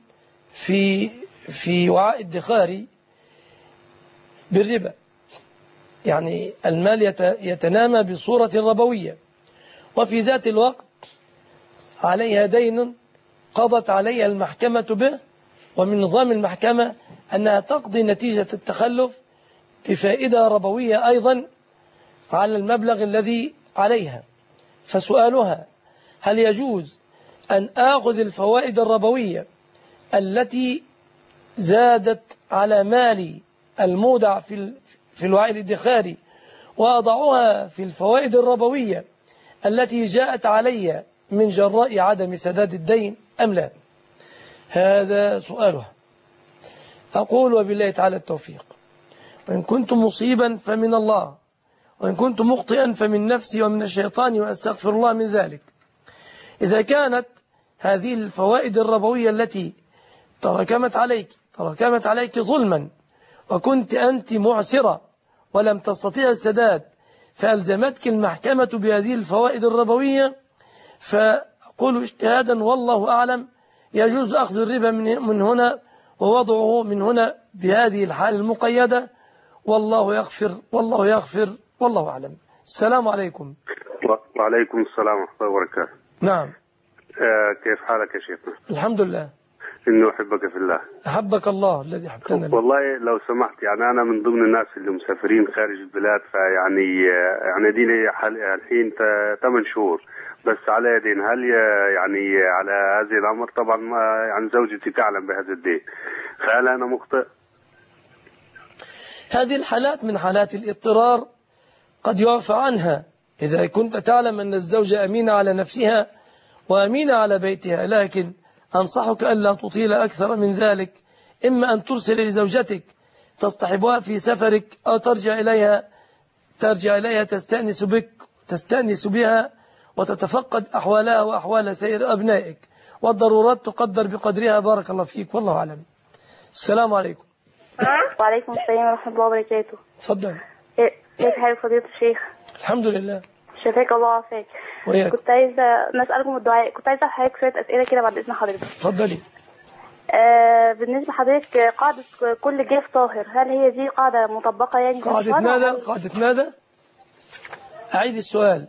في وعاء ادخاري بالربا، يعني المال يتنامى بصورة ربوية، وفي ذات الوقت عليها دين قضت عليها المحكمة به، ومن نظام المحكمة أنها تقضي نتيجة التخلف بفائدة ربوية أيضا على المبلغ الذي عليها. فسؤالها: هل يجوز أن آخذ الفوائد الربوية التي زادت على مالي المودع في الوعاء الادخاري وأضعها في الفوائد الربوية التي جاءت علي من جراء عدم سداد الدين أم لا؟ هذا سؤالها. أقول وبالله تعالى التوفيق. وإن كنت مصيبا فمن الله، وإن كنت مخطئا فمن نفسي ومن الشيطان، وأستغفر الله من ذلك. إذا كانت هذه الفوائد الربوية التي تراكمت عليك ظلما، وكنت أنت معسرة ولم تستطيع السداد، فألزمتك المحكمة بهذه الفوائد الربوية، فأقول اجتهادا والله أعلم يجوز أخذ الربا من هنا ووضعه من هنا بهذه الحالة المقيدة، والله يغفر والله أعلم. السلام عليكم. وعليكم السلام ورحمة الله وبركاته. نعم. كيف حالك يا شيخنا؟ الحمد لله. إنه أحبك في الله. أحبك الله الذي أحببتنا. والله لو سمحت، يعني أنا من ضمن الناس اللي مسافرين خارج البلاد، فيعني ديني الحين 8 شهور بس على دين. هل يعني على هذه الأمر؟ طبعا يعني زوجتي تعلم بهذا الدين، فهل أنا مخطئ؟ هذه الحالات من حالات الاضطرار قد يعفى عنها إذا كنت تعلم أن الزوجة أمينة على نفسها وأمينة على بيتها، لكن أنصحك ألا تطيل أكثر من ذلك. إما أن ترسل لزوجتك تصطحبها في سفرك، أو ترجع إليها تستأنس بها وتتفقد أحوالها وأحوال سائر أبنائك، والضرورات تقدر بقدرها. بارك الله فيك والله أعلم. السلام عليكم. وعليكم السلام ورحمة الله وبركاته. تفضل. كيف حال فضيلة الشيخ؟ الحمد لله. شفاك الله وعافاك. كنت عايزة نسألكم الدعاء، كنت عايزة حضرتك شوية أسئلة كده بعد إذن حضرتك. تفضلي. بالنسبة لحضرتك قاعدة كل جاف طاهر، هل هي دي قاعدة مطبقة يعني؟ قاعدة ماذا؟ أعيد السؤال.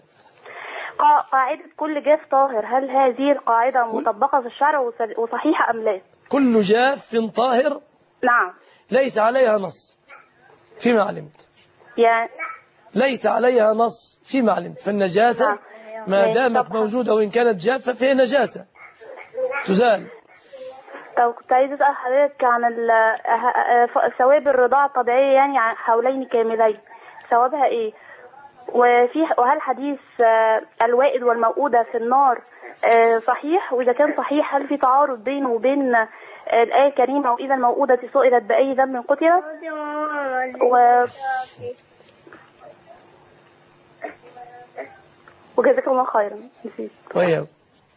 قاعدة كل جاف طاهر، هل هذه القاعدة مطبقة في الشرع وصحيحة أم لا؟ كل جاف طاهر نعم ليس عليها نص فيما علمت، يعني ليس عليها نص فيما علمت، فالنجاسة ما دامت موجودة وإن كانت جافة فهي نجاسة تزال. طب كنت عايز أسأل حضرتك عن ثواب الرضاعة الطبيعية يعني عن حولين كاملين، ثوابها إيه؟ وهل حديث الوائد والموؤودة في النار صحيح؟ وإذا كان صحيح هل في تعارض بينه وبين الآية الكريمة وإذا الموؤودة سئلت بأي ذنب قتلت؟ وجزاكم الله خيرا. طيب،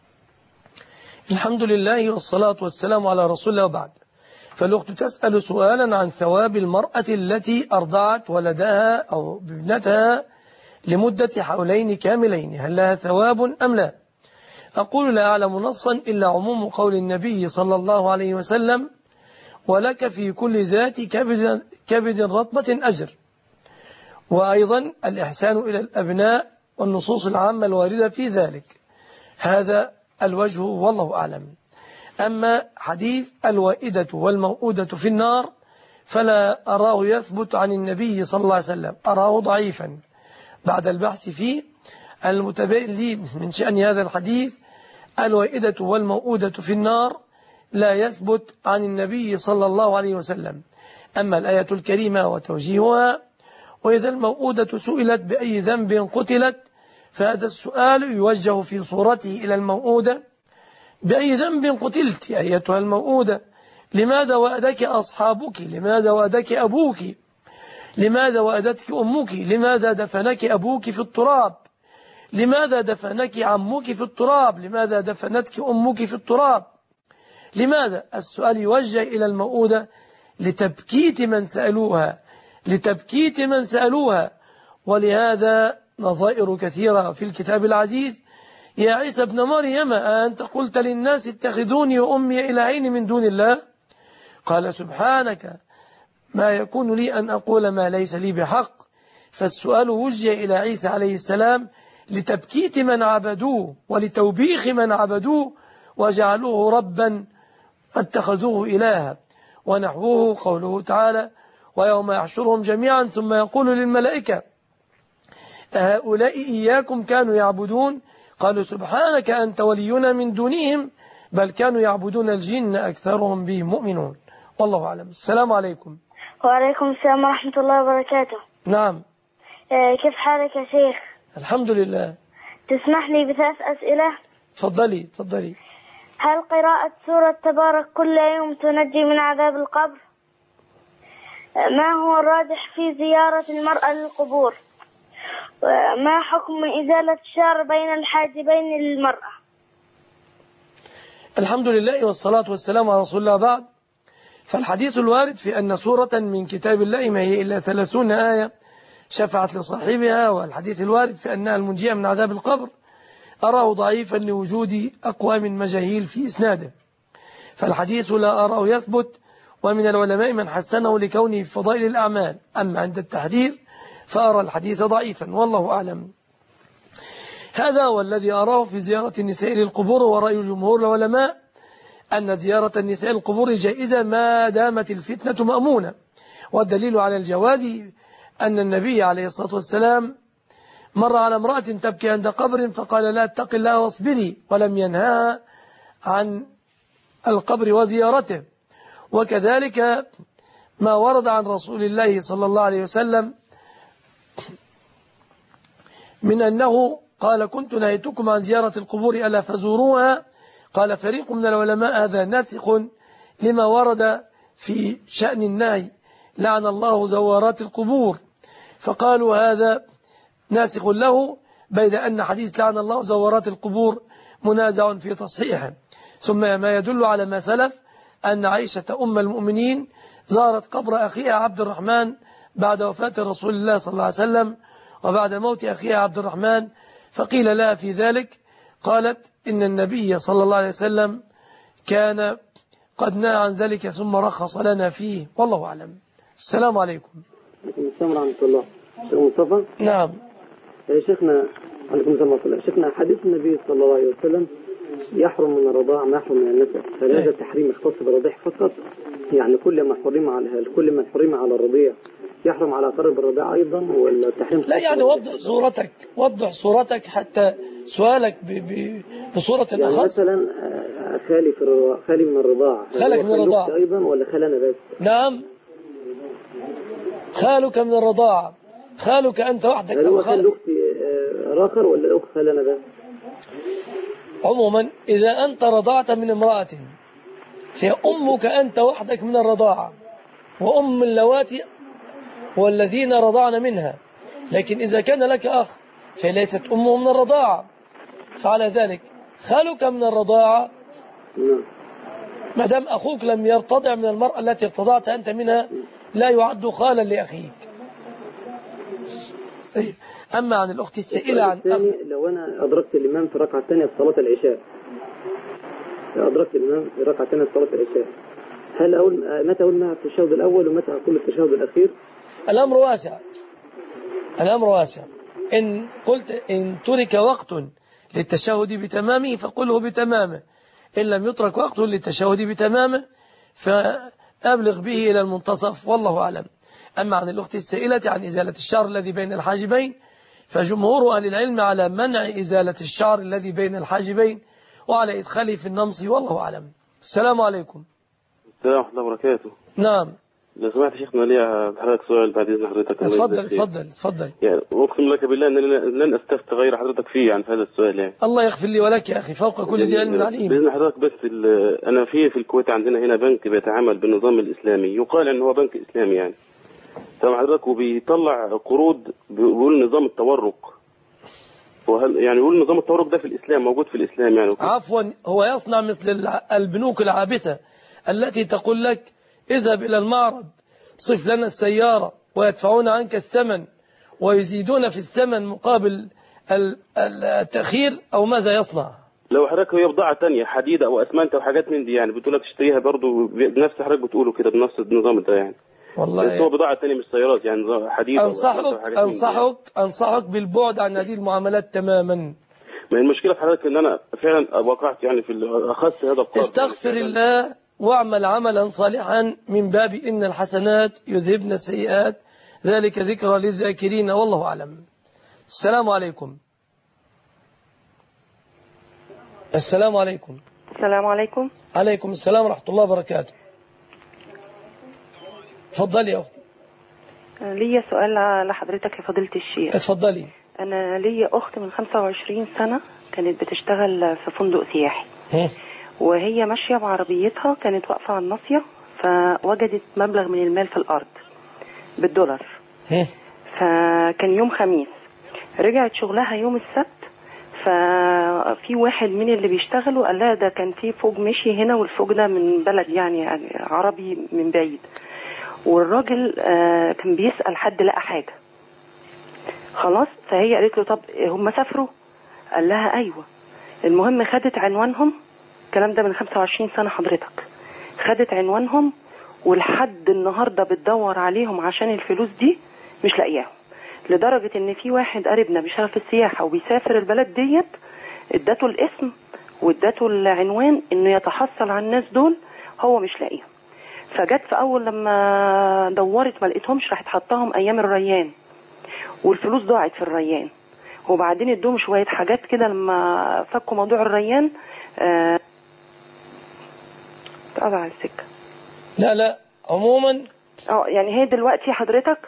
الحمد لله والصلاة والسلام على رسول الله وبعد. فالأخت تسأل سؤالا عن ثواب المرأة التي أرضعت ولدها أو ابنتها لمدة حولين كاملين، هل لها ثواب أم لا؟ أقول لا أعلم نصا إلا عموم قول النبي صلى الله عليه وسلم: ولك في كل ذات كبد رطبة أجر. وأيضا الإحسان إلى الأبناء والنصوص العامة الواردة في ذلك، هذا الوجه والله أعلم. أما حديث الوائدة والموؤودة في النار فلا أراه يثبت عن النبي صلى الله عليه وسلم، أراه ضعيفا بعد البحث فيه. المتبين لي من شأن هذا الحديث الوائدة والموؤودة في النار لا يثبت عن النبي صلى الله عليه وسلم. أما الآية الكريمة وتوجيهها: وإذا الموؤودة سئلت بأي ذنب قتلت، فهذا السؤال يوجه في صورته إلى الموؤودة: بأي ذنب قتلت يا أيتها الموؤودة؟ لماذا وأدك أصحابك؟ لماذا وأدك أبوك؟ لماذا وأدتك أمك؟ لماذا دفنك أبوك في التراب؟ لماذا دفنك عمك في التراب؟ لماذا دفنتك أمك في التراب؟ لماذا؟ السؤال يوجه إلى الموؤودة لتبكيت من سألوها، لتبكيت من سألوها. ولهذا نظائر كثيرة في الكتاب العزيز: يا عيسى ابن مريم أنت قلت للناس اتخذوني وأمي إلهين من دون الله؟ قال سبحانك ما يكون لي أن أقول ما ليس لي بحق. فالسؤال وجه إلى عيسى عليه السلام لتبكيت من عبدوه ولتوبيخ من عبدوه وجعلوه ربا اتخذوه إلها. ونحوه قوله تعالى: ويوم يحشرهم جميعا ثم يقول للملائكة أهؤلاء إياكم كانوا يعبدون؟ قالوا سبحانك أنت ولينا من دونهم بل كانوا يعبدون الجن أكثرهم بهم مؤمنون. والله أعلم. السلام عليكم. وعليكم السلام ورحمة الله وبركاته. نعم. كيف حالك يا شيخ؟ الحمد لله. تسمح لي ب3 أسئلة؟ تفضلي تفضلي. هل قراءة سورة تبارك كل يوم تنجي من عذاب القبر؟ ما هو الراجح في زيارة المرأة للقبور؟ ما حكم إزالة الشعر بين الحاجبين للمرأة؟ الحمد لله والصلاة والسلام على رسول الله. بعد، فالحديث الوارد في أن سورة من كتاب الله ما هي إلا 30 آية شفعت لصاحبها، والحديث الوارد في أنها المنجية من عذاب القبر أراه ضعيفا لوجود أقوام مجاهيل في إسناده، فالحديث لا أراه يثبت. ومن العلماء من حسنه لكونه في فضائل الأعمال، أما عند التحذير فأرى الحديث ضعيفا والله أعلم. هذا هو الذي أراه في زيارة النساء للقبور. ورأي جمهور العلماء أن زيارة النساء للقبور جائزة ما دامت الفتنة مأمونة. والدليل على الجواز أن النبي عليه الصلاة والسلام مر على امرأة تبكي عند قبر فقال لا اتق الله واصبري، ولم ينهاها عن القبر وزيارته. وكذلك ما ورد عن رسول الله صلى الله عليه وسلم من أنه قال كنت نهيتكم عن زيارة القبور ألا فزوروها. قال فريق من العلماء هذا ناسخ لما ورد في شأن النهي لعن الله زوارات القبور، فقالوا هذا ناسخ له، بيد أن حديث لعن الله زوارات القبور منازع في تصحيحه. ثم ما يدل على ما سلف أن عائشة أم المؤمنين زارت قبر أخيها عبد الرحمن بعد وفاة رسول الله صلى الله عليه وسلم وبعد موت أخيها عبد الرحمن، فقيل لها في ذلك قالت إن النبي صلى الله عليه وسلم كان قد نهى عن ذلك ثم رخص لنا فيه والله أعلم. السلام عليكم. السلام ورحمة الله. شيخ مصطفى. نعم. يا شيخنا عليكم السلام ورحمة الله. شيخنا حديث النبي صلى الله عليه وسلم يحرم من الرضاع ما يحرم من النسب، هل هذا التحريم يختص بالرضيع فقط؟ يعني كل ما حرم على الرضيع يحرم على قرب الرضاع أيضا، ولا التحريم؟ لا يعني وضح صورتك حتى سؤالك بصورة يعني أخص. مثلا خالي من الرضاع، خالك من الرضاعة أيضا ولا خالنا بس؟ نعم، خالك من الرضاعة، خالك أنت وحدك أو خال أختي آخر ولا أخت خالنا بس؟ عموما إذا أنت رضعت من امرأة فهي أمك أنت وحدك من الرضاعة، وأم اللواتي والذين رضعن منها. لكن إذا كان لك أخ فليست أمه من الرضاعة، فعلى ذلك خالك من الرضاعة ما دام أخوك لم يرتضع من المرأة التي ارتضعت أنت منها لا يعد خالا لأخيك. أما عن الأخت السائلة عن لو أنا أدركت الإمام في الركعة الثانية في صلاة العشاء، هل متى أقول معها التشهد الأول ومتى أقول التشهد الأخير؟ الأمر واسع. إن قلت إن ترك وقت للتشهد بتمامه فقله بتمامه، إن لم يترك وقت للتشهد بتمامه فأبلغ به إلى المنتصف، والله أعلم. أما عن الأخت السائلة عن إزالة الشعر الذي بين الحاجبين، فجمهور أهل العلم على منع إزالة الشعر الذي بين الحاجبين وعلى إدخاله في النمص، والله أعلم. السلام عليكم. السلام ورحمة الله وبركاته. نعم. لو سمحت يا شيخنا لي حضرتك سؤال بعد إذن حضرتك. اتفضل. يعني أقسم لك بالله أن لن أستفتي غير حضرتك فيه يعني في هذا السؤال يعني. الله يغفر لي ولك يا أخي، فوق كل ذي علم عليم. بإذن حضرتك بس أنا في الكويت عندنا هنا بنك بيتعامل بالنظام الإسلامي، يقال أنه هو بنك إسلامي يعني. سامع حضرتك، وبيطلع قروض بيقول نظام التورق. وهل يعني يقول نظام التورق ده في الإسلام موجود في الإسلام يعني؟ عفوا، هو يصنع مثل البنوك العابثة التي تقول لك اذهب إلى المعرض صف لنا السيارة ويدفعون عنك الثمن ويزيدون في الثمن مقابل التأخير، أو ماذا يصنع؟ لو حضرتك هي بضاعة تانية حديد أو أسمنت أو حاجات من دي يعني بتقول لك تشتريها برضو بنفس حضرتك بتقوله كده بنفس النظام ده يعني. والله بس هو بضاعة تانية مش سيارات يعني حديد. أنصحك بالبعد عن هذه المعاملات تماما. ما المشكلة في حضرتك ان انا فعلا وقعت يعني اخذت هذا القرض. استغفر الله واعمل عملا صالحا من باب ان الحسنات يذهبن السيئات، ذلك ذكرى للذاكرين، والله اعلم. السلام عليكم. السلام عليكم. السلام عليكم. عليكم السلام ورحمة الله وبركاته. تفضلي يا أختي. ليا سؤال لحضرتك يا فضيلة الشيخ. اتفضلي. أنا ليا أخت من 25 سنة كانت بتشتغل في فندق سياحي، وهي ماشية بعربيتها كانت واقفة على الناصية فوجدت مبلغ من المال في الأرض بالدولار. فكان يوم خميس، رجعت شغلها يوم السبت، ففي واحد من اللي بيشتغلوا قال لها ده كان في فوج مشي هنا، والفوج ده من بلد يعني عربي من بعيد، والراجل كان بيسأل حد لقى حاجة خلاص. فهي قالت له طب هم سافروا؟ قال لها ايوه. المهم خدت عنوانهم، الكلام ده من 25 سنة حضرتك، خدت عنوانهم ولحد النهاردة بتدور عليهم عشان الفلوس دي مش لاقياهم، لدرجة ان في واحد قريبنا بيشتغل في السياحة وبيسافر البلد ديت ادته الاسم وادته العنوان انه يتحصل على الناس دول، هو مش لاقيهم. فجت في اول لما دورت ما لقيتهمش، راحت حطاهم ايام الريان والفلوس ضاعت في الريان، وبعدين ادوهم شوية حاجات كده لما فكوا موضوع الريان اتقطع على السكة. لا عموما يعني هي دلوقتي حضرتك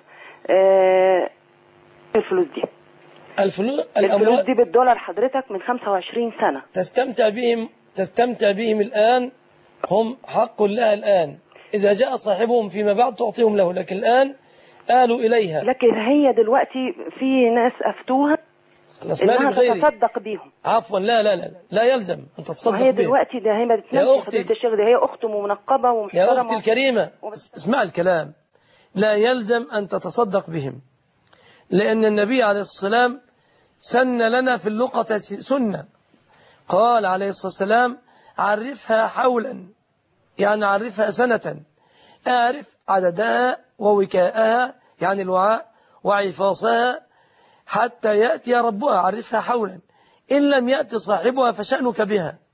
الفلوس دي الفلوس دي بالدولار حضرتك من 25 سنة تستمتع بهم الآن، هم حق لها الآن، إذا جاء صاحبهم فيما بعد تعطيهم له، لكن الآن آلوا إليها. لكن هي دلوقتي في ناس أفتوها إنها تتصدق بيهم. عفوا لا يلزم أن تتصدق بيهم. هي دلوقتي ده هي ما بتنامش حضرتك الشيخ، ده هي أخت منقبة ومحترمة. يا أختي الكريمة اسمع الكلام، لا يلزم أن تتصدق بهم، لأن النبي عليه الصلاة والسلام سن لنا في اللقطة سنة، قال عليه الصلاة والسلام عرفها حولا، يعني عرفها سنة، أعرف عددها ووكاءها يعني الوعاء وعفاصها حتى يأتي ربها، عرفها حولا، إن لم يأتي صاحبها فشأنك بها.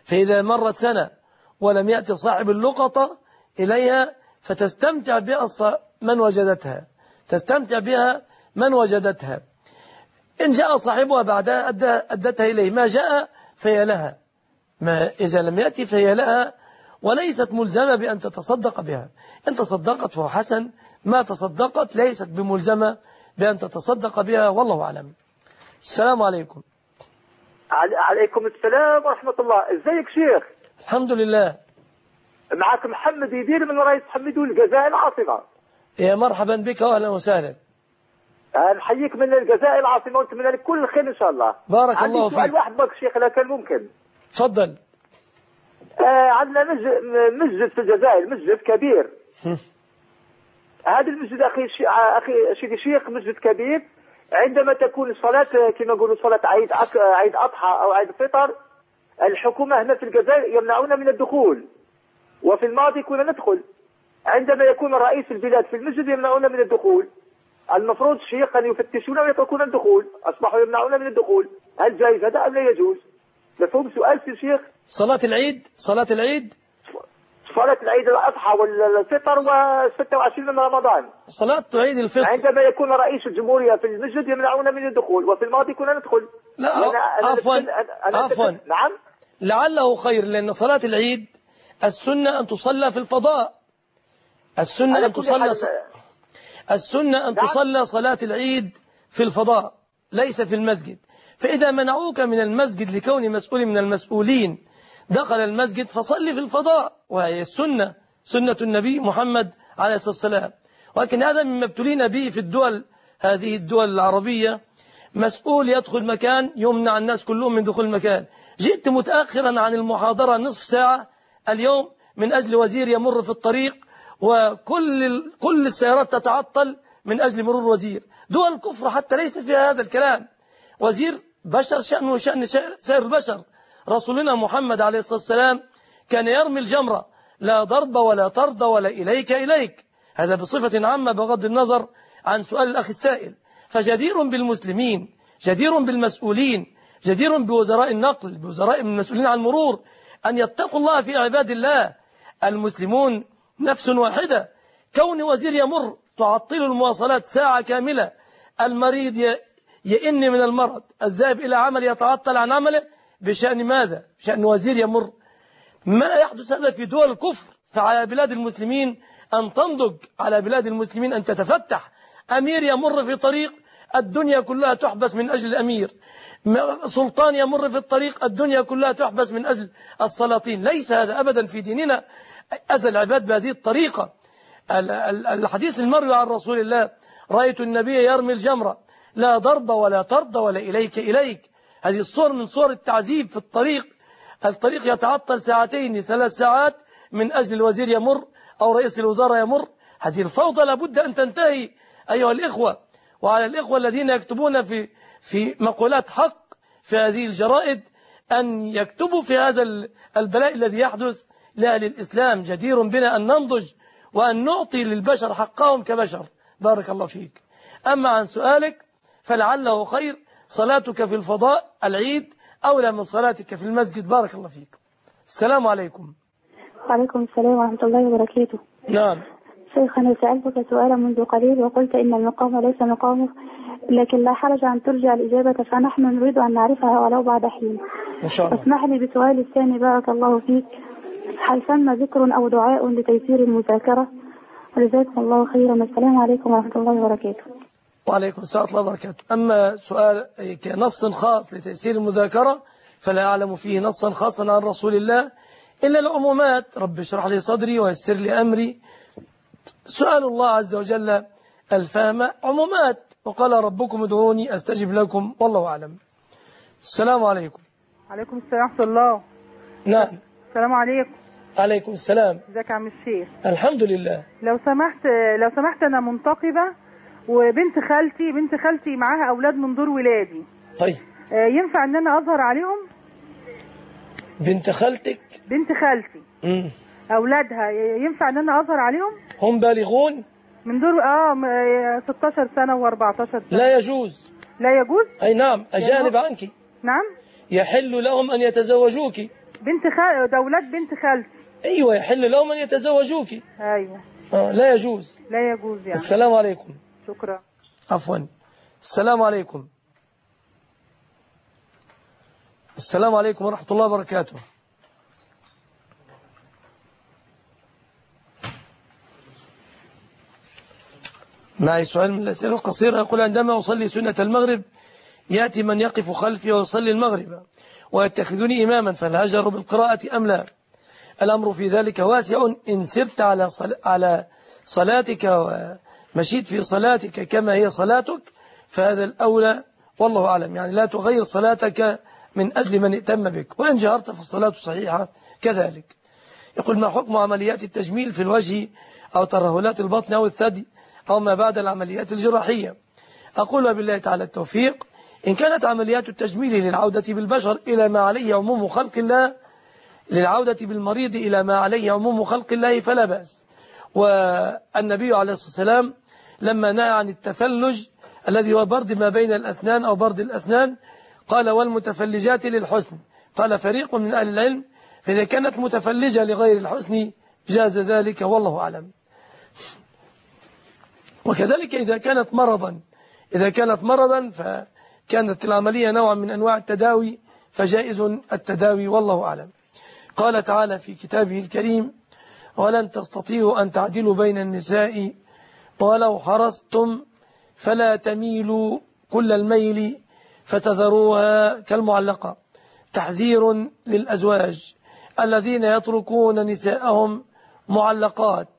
فإذا مرت سنة ولم يأتي صاحب اللقطة إليها فتستمتع بها من وجدتها، تستمتع بها من وجدتها. إن جاء صاحبها بعدها أدتها إليه، ما جاء فهي لها، ما إذا لم يأتي فهي لها، وليست ملزمة بأن تتصدق بها. إن تصدقت فهو حسن، ما تصدقت ليست بملزمة بأن تتصدق بها، والله أعلم. السلام عليكم. عليكم السلام ورحمة الله. ازيك شيخ؟ الحمد لله. معك محمد يدير من رئيس حميدو الجزائر العاصمة. يا مرحبا بك وأهلا وسهلا. نحييك من الجزائر العاصمة ونتمنى لك كل خير إن شاء الله. بارك الله فيك. عندي سؤال واحد بك شيخ إذا كان ممكن. تفضل. عندنا مسجد في الجزائر، مسجد كبير. هذا المسجد أخي سيدي الشيخ مسجد كبير. عندما تكون الصلاة كما نقولوا صلاة عيد أضحى أو عيد الفطر، الحكومة هنا في الجزائر يمنعون من الدخول، وفي الماضي كنا ندخل. عندما يكون رئيس البلاد في المسجد يمنعون من الدخول. المفروض الشيخ أن يفتشون ويتركون الدخول، أصبحوا يمنعون من الدخول. هل جائز هذا أم لا يجوز؟ مفهوم سؤال في الشيخ؟ صلاة العيد صلاة العيد الأضحى والفطر و26 من رمضان. صلاة عيد الفطر عندما يكون رئيس الجمهورية في المسجد يمنعون من الدخول، وفي الماضي كنا ندخل. لا عفوا نعم لعله خير، لأن صلاة العيد السنة أن تصلى في الفضاء. السنة أن تصلى صلاة العيد في الفضاء ليس في المسجد. فإذا منعوك من المسجد لكون مسؤول من المسؤولين دخل المسجد فصلي في الفضاء، وهي السنة، سنة النبي محمد عليه الصلاة والسلام. ولكن هذا مما ابتلينا به في الدول، هذه الدول العربية، مسؤول يدخل مكان يمنع الناس كلهم من دخول المكان. جئت متأخرا عن المحاضرة نصف ساعة اليوم من أجل وزير يمر في الطريق، وكل السيارات تتعطل من أجل مرور وزير. دول الكفر حتى ليس فيها هذا الكلام. وزير بشر شأنه شأن سائر البشر. رسولنا محمد عليه الصلاة والسلام كان يرمي الجمرة، لا ضرب ولا طرد ولا إليك. هذا بصفة عامة بغض النظر عن سؤال الأخ السائل. فجدير بالمسلمين، جدير بالمسؤولين، جدير بوزراء النقل، بوزراء المسؤولين عن المرور أن يتقوا الله في عباد الله. المسلمون نفس واحدة. كون وزير يمر تعطل المواصلات ساعة كاملة، المريض يئن من المرض، الذاهب إلى عمل يتعطل عن عمله بشأن ماذا؟ بشأن وزير يمر. ما يحدث هذا في دول الكفر. فعلى بلاد المسلمين أن تنضج، على بلاد المسلمين أن تتفتح. أمير يمر في طريق الدنيا كلها تحبس من أجل الأمير، سلطان يمر في الطريق الدنيا كلها تحبس من أجل السلاطين. ليس هذا أبدا في ديننا، أذى العباد بهذه الطريقة. الحديث المروي عن رسول الله: رأيت النبي يرمي الجمرة، لا ضرب ولا طرد ولا إليك. هذه الصور من صور التعذيب في الطريق يتعطل ساعتين 3 ساعات من أجل الوزير يمر أو رئيس الوزراء يمر. هذه الفوضى لابد أن تنتهي أيها الإخوة. وعلى الإخوة الذين يكتبون في مقولات حق في هذه الجرائد أن يكتبوا في هذا البلاء الذي يحدث لأهل الإسلام. جدير بنا أن ننضج وأن نعطي للبشر حقهم كبشر. بارك الله فيك. أما عن سؤالك فلعله خير، صلاتك في الفضاء العيد أولى من صلاتك في المسجد. بارك الله فيك. السلام عليكم. وعليكم السلام ورحمة الله وبركاته. نعم شيخ، أنا سألتك سؤالا منذ قليل وقلت إن المقام ليس مقامه، لكن لا حرج أن ترجع الإجابة، فنحن نريد أن نعرفها ولو بعد حين. إن شاء الله. اسمح لي بسؤال الثاني بارك الله فيك. هل ثم ذكر أو دعاء لتيسير المذاكرة؟ جزاكم الله خيرا. السلام عليكم ورحمة الله وبركاته. وعليكم السلام ورحمة الله وبركاته. أما سؤال كنص خاص لتيسير المذاكرة فلا أعلم فيه نصا خاصا عن رسول الله إلا العمومات: رب اشرح لي صدري ويسر لي أمري. سؤال الله عز وجل الفهم عمومات، وقال ربكم ادعوني أستجب لكم، والله أعلم. السلام عليكم. عليكم السلام ورحمة الله. نعم. السلام عليكم. عليكم السلام. ازيك يا عم الشيخ؟ الحمد لله. لو سمحت أنا منتقبة، وبنت خالتي معاها أولاد من دور ولادي. طيب. ينفع أن أنا أظهر عليهم؟ بنت خالتي أولادها ينفع أن أنا أظهر عليهم؟ هم بالغون؟ من دور 16 سنة و14 سنة. لا يجوز. لا يجوز؟ أي نعم، أجانب عنك. نعم. يحل لهم أن يتزوجوك. ده أولاد بنت خالتي. أيوة، يحل لهم أن يتزوجوك. أيوة. لا يجوز. لا يجوز يعني. السلام عليكم. شكرا. عفوا. السلام عليكم. السلام عليكم ورحمة الله وبركاته. معي سؤال من الأسئلة القصيرة، يقول: عندما أصلي سنة المغرب يأتي من يقف خلفي ويصلي المغرب ويتخذني إماما، فهل هجر بالقراءة أم لا؟ الأمر في ذلك واسع، إن سرت على صلاتك ومشيت في صلاتك كما هي صلاتك فهذا الأولى والله أعلم، يعني لا تغير صلاتك من أجل من ائتم بك، وإن جهرت فالصلاة صحيحة كذلك. يقول: ما حكم عمليات التجميل في الوجه أو ترهلات البطن أو الثدي أو ما بعد العمليات الجراحية؟ أقول بالله تعالى التوفيق. إن كانت عمليات التجميل للعودة بالبشر إلى ما عليه عموم خلق الله، للعودة بالمريض إلى ما عليه عموم خلق الله فلا بأس. والنبي عليه الصلاة والسلام لما نهى عن التفلج الذي هو برد ما بين الأسنان أو برد الأسنان قال: والمتفلجات للحسن. قال فريق من أهل العلم: فإذا كانت متفلجة لغير الحسن جاز ذلك والله أعلم. وكذلك إذا كانت مرضا فكانت العملية نوعا من أنواع التداوي فجائز التداوي والله أعلم. قال تعالى في كتابه الكريم: ولن تستطيعوا أن تعدلوا بين النساء ولو حرصتم فلا تميلوا كل الميل فتذروها كالمعلقة. تحذير للأزواج الذين يتركون نساءهم معلقات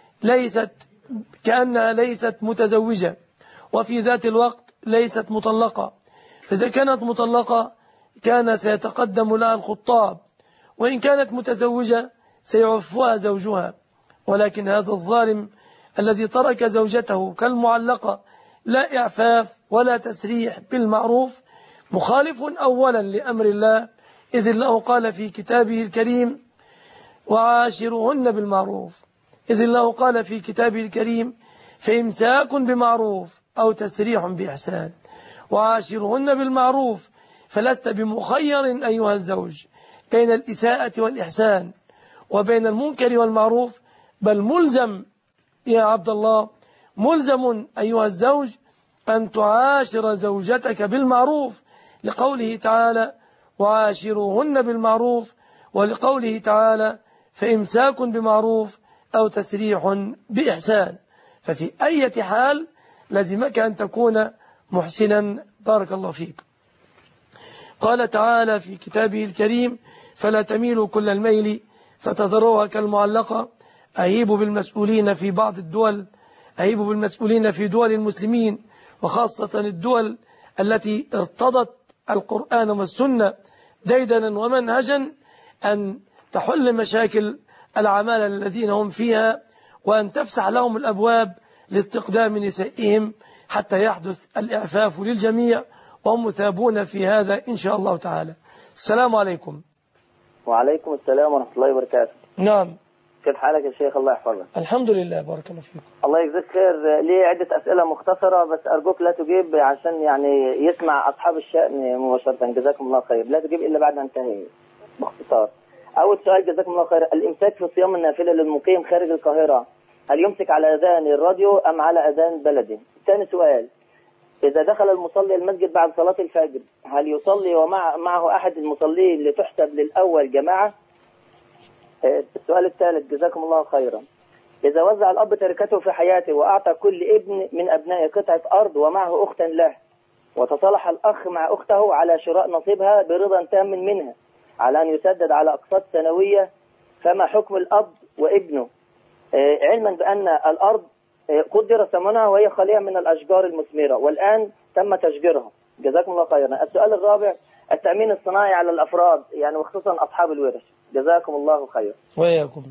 كأنها ليست متزوجة وفي ذات الوقت ليست مطلقة، فإذا كانت مطلقة كان سيتقدم لها الخطاب، وإن كانت متزوجة سيعفها زوجها. ولكن هذا الظالم الذي ترك زوجته كالمعلقة لا إعفاف ولا تسريح بالمعروف مخالف أولا لأمر الله، إذ الله قال في كتابه الكريم: وعاشرهن بالمعروف. إذ الله قال في كتابه الكريم: فإمساك بمعروف أو تسريح بإحسان. وعاشرهن بالمعروف، فلست بمخير أيها الزوج بين الإساءة والإحسان وبين المنكر والمعروف، بل ملزم يا عبد الله، ملزم أيها الزوج أن تعاشر زوجتك بالمعروف، لقوله تعالى: وعاشروهن بالمعروف، ولقوله تعالى: فإمساك بمعروف أو تسريح بإحسان. ففي أي حال لازمك أن تكون محسنا. بارك الله فيك. قال تعالى في كتابه الكريم: فلا تميلوا كل الميل فتذروها كالمعلقة. أهيب بالمسؤولين في بعض الدول، أهيب بالمسؤولين في دول المسلمين، وخاصة الدول التي ارتضت القرآن والسنة ديدنا ومنهجا، أن تحل مشاكل العمالة الذين هم فيها، وأن تفسح لهم الأبواب لاستقدام نسائهم حتى يحدث الإعفاف للجميع، وهم مثابون في هذا إن شاء الله تعالى. السلام عليكم. وعليكم السلام ورحمة الله وبركاته. نعم. كيف حالك يا شيخ؟ الله يحفظك. الحمد لله، بارك الله فيك. الله يجزيك خير. لي عدة أسئلة مختصرة، بس أرجوك لا تجيب عشان يعني يسمع أصحاب الشأن مباشرة. جزاكم الله خير. لا تجيب إلا بعد أن انتهي باختصار. أول سؤال جزاكم الله خير: الإمساك في صيام النافلة للمقيم خارج القاهرة، هل يمسك على أذان الراديو أم على أذان بلده؟ ثاني سؤال: إذا دخل المصلي المسجد بعد صلاة الفجر، هل يصلي ومعه أحد المصلين لتحسب للأول جماعة؟ السؤال الثالث جزاكم الله خيرا: إذا وزع الأب تركته في حياته وأعطى كل ابن من أبنائه قطعة أرض ومعه أختا له، وتصالح الأخ مع أخته على شراء نصيبها برضا تام منها على أن يسدد على أقساط سنوية، فما حكم الأب وابنه، علما بأن الأرض قدر ثمنها وهي خالية من الأشجار المثمرة والآن تم تشجيرها؟ جزاكم الله خيرا. السؤال الرابع: التأمين الصناعي على الأفراد، يعني وخصوصا أصحاب الورش. جزاكم الله خيرا. وإياكم.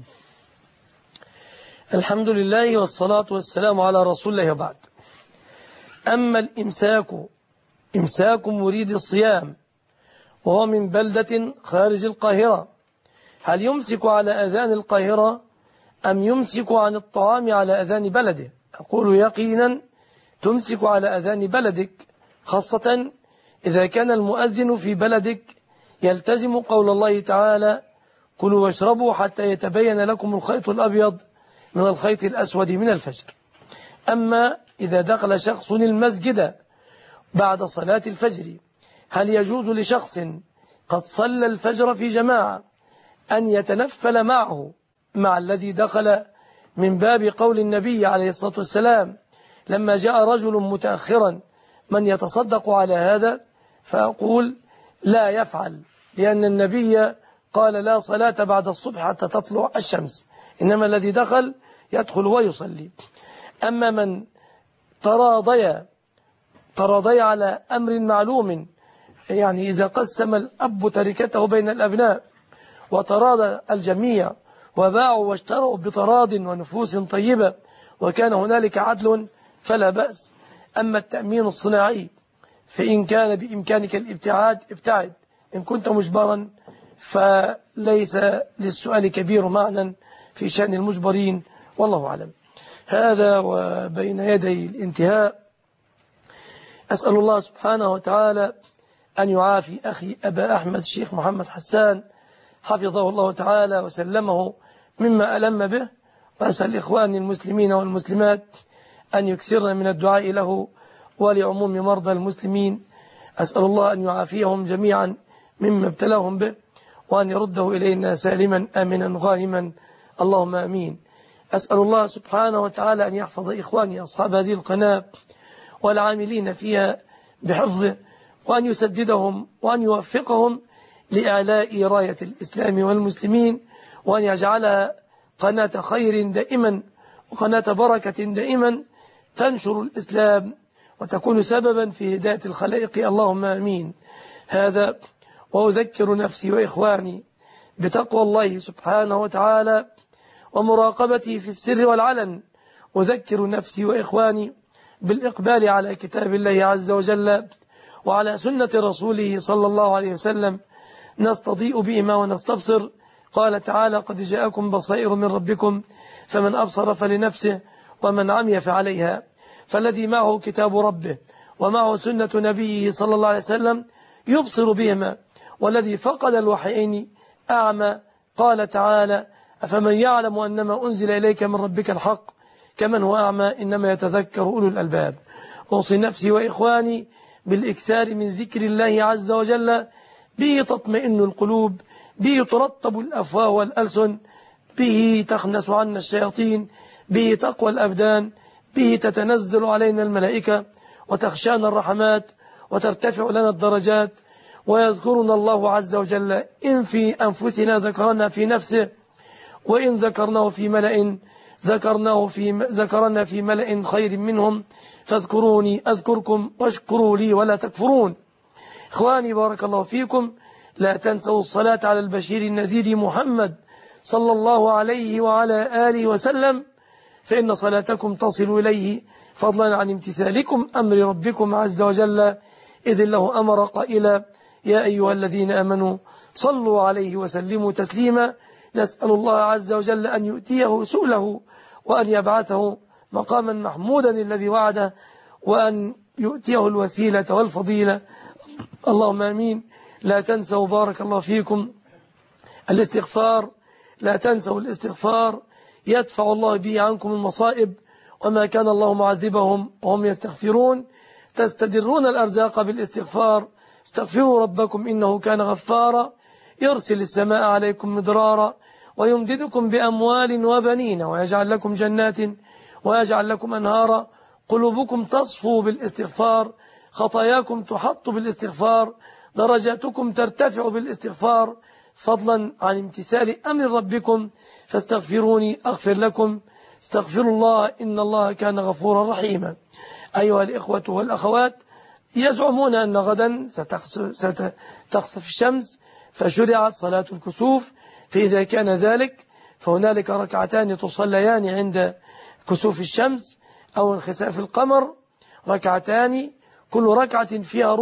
الحمد لله والصلاة والسلام على رسول الله وبعد. أما إمساك مريد الصيام وهو من بلدة خارج القاهرة، هل يمسك على أذان القاهرة أم يمسك عن الطعام على أذان بلده؟ أقول يقينا تمسك على أذان بلدك، خاصة إذا كان المؤذن في بلدك يلتزم قول الله تعالى: كلوا واشربوا حتى يتبين لكم الخيط الأبيض من الخيط الأسود من الفجر. أما إذا دخل شخص المسجد بعد صلاة الفجر، هل يجوز لشخص قد صلى الفجر في جماعة أن يتنفل معه مع الذي دخل، من باب قول النبي عليه الصلاة والسلام لما جاء رجل متأخرا: من يتصدق على هذا؟ فأقول: لا يفعل، لأن النبي قال: لا صلاة بعد الصبح حتى تطلع الشمس، إنما الذي دخل يدخل ويصلي. أما من تراضي على أمر معلوم، يعني إذا قسم الأب تركته بين الأبناء وتراضى الجميع وباعوا واشتروا بتراض ونفوس طيبة وكان هنالك عدل فلا بأس. أما التأمين الصناعي فإن كان بإمكانك الابتعاد ابتعد، إن كنت مجبرا فليس للسؤال كبير معنى في شأن المجبرين، والله أعلم. هذا وبين يدي الانتهاء أسأل الله سبحانه وتعالى أن يعافي أخي أبا أحمد الشيخ محمد حسان حفظه الله تعالى وسلمه مما ألم به، وأسأل إخواني المسلمين والمسلمات أن يكثرن من الدعاء له ولعموم مرضى المسلمين. أسأل الله أن يعافيهم جميعا مما ابتلاهم به، وأن يرده إلينا سالما آمنا غانما، اللهم آمين. أسأل الله سبحانه وتعالى أن يحفظ إخواني أصحاب هذه القناة والعاملين فيها بحفظه، وأن يسددهم وأن يوفقهم لإعلاء راية الإسلام والمسلمين، وأن يجعلها قناة خير دائما وقناة بركة دائما تنشر الإسلام وتكون سببا في هداية الخلائق، اللهم آمين. هذا وأذكر نفسي وإخواني بتقوى الله سبحانه وتعالى ومراقبته في السر والعلن. أذكر نفسي وإخواني بالإقبال على كتاب الله عز وجل وعلى سنة رسوله صلى الله عليه وسلم، نستضيء بهما ونستبصر. قال تعالى: قد جاءكم بصائر من ربكم فمن أبصر فلنفسه ومن عمي فعليها. فالذي معه كتاب ربه ومعه سنة نبيه صلى الله عليه وسلم يبصر بهما، والذي فقد الوحيين أعمى. قال تعالى: أفمن يعلم أنما أنزل إليك من ربك الحق كمن هو أعمى إنما يتذكر أولو الألباب. أوصي نفسي وإخواني بالإكثار من ذكر الله عز وجل، به تطمئن القلوب، به ترطب الأفواه والألسن، به تخنس عنا الشياطين، به تقوى الأبدان، به تتنزل علينا الملائكة وتخشانا الرحمات وترتفع لنا الدرجات، ويذكرنا الله عز وجل إن في أنفسنا ذكرنا في نفسه، وإن ذكرناه في ملأ ذكرنا في ملأ خير منهم، فاذكروني أذكركم واشكروا لي ولا تكفرون. إخواني بارك الله فيكم، لا تنسوا الصلاة على البشير النذير محمد صلى الله عليه وعلى آله وسلم، فإن صلاتكم تصل إليه فضلا عن امتثالكم أمر ربكم عز وجل، إذ الله أمر قائلا: يا أيها الذين آمنوا صلوا عليه وسلموا تسليما. نسأل الله عز وجل أن يؤتيه سؤله وأن يبعثه مقاما محمودا الذي وعده، وأن يؤتيه الوسيلة والفضيلة، اللهم آمين. لا تنسوا بارك الله فيكم الاستغفار، لا تنسوا الاستغفار، يدفع الله به عنكم المصائب، وما كان الله معذبهم وهم يستغفرون. تستدرون الأرزاق بالاستغفار، استغفروا ربكم إنه كان غفارا، يرسل السماء عليكم مدرارا ويمددكم بأموال وبنين ويجعل لكم جنات ويجعل لكم أنهارا. قلوبكم تصفو بالاستغفار، خطاياكم تحط بالاستغفار، درجاتكم ترتفع بالاستغفار، فضلا عن امتثال أمر ربكم. فاستغفروني أغفر لكم، استغفروا الله إن الله كان غفورا رحيما. أيها الإخوة والأخوات، يزعمون أن غدا ستخسف الشمس فشرعت صلاة الكسوف، فإذا كان ذلك فهنالك ركعتان تصليان عند كسوف الشمس أو انخساف القمر، ركعتان كل ركعة فيها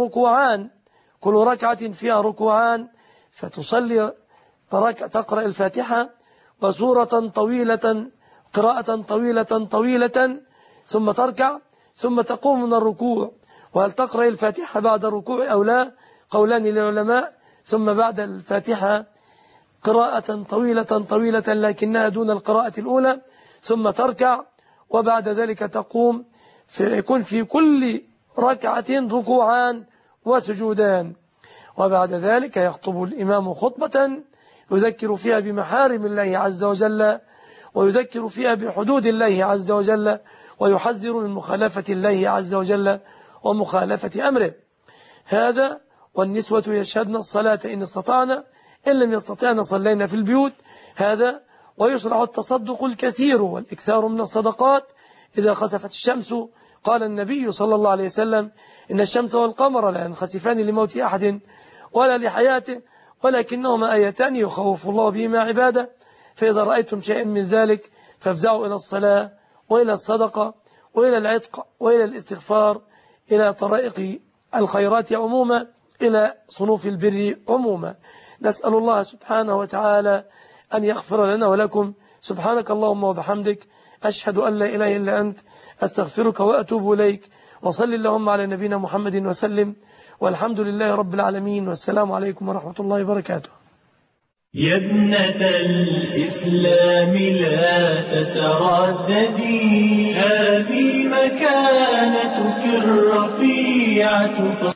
ركوعان، فتصلي تقرأ الفاتحة وسورة طويلة، قراءة طويلة، ثم تركع، ثم تقوم من الركوع. وهل تقرأ الفاتحة بعد الركوع أو لا؟ قولان للعلماء، ثم بعد الفاتحة قراءة طويلة لكنها دون القراءة الأولى، ثم تركع، وبعد ذلك تقوم، يكون في كل ركعة ركوعان وسجودان، وبعد ذلك يخطب الإمام خطبة يذكر فيها بمحارم الله عز وجل، ويذكر فيها بحدود الله عز وجل، ويحذر من مخالفة الله عز وجل ومخالفة أمره. هذا. والنسوة يشهدن الصلاة إن استطعنا، إن لم يستطعن صلينا في البيوت. هذا. ويشرع التصدق الكثير والإكثار من الصدقات إذا خسفت الشمس. قال النبي صلى الله عليه وسلم: إن الشمس والقمر لا ينخسفان لموت أحد ولا لحياته، ولكنهما آيتان يخوف الله بهما عباده، فإذا رأيتم شيئا من ذلك فافزعوا إلى الصلاة وإلى الصدقة وإلى العتق وإلى الاستغفار، إلى طرائق الخيرات عموما، إلى صنوف البر عموما. نسأل الله سبحانه وتعالى أن يغفر لنا ولكم. سبحانك اللهم وبحمدك، أشهد أن لا إله إلا أنت، أستغفرك وأتوب إليك. وصل اللهم على نبينا محمد وسلم، والحمد لله رب العالمين، والسلام عليكم ورحمة الله وبركاته. يا ابنة الإسلام لا تترددي، هذه مكانتك الرفيعة.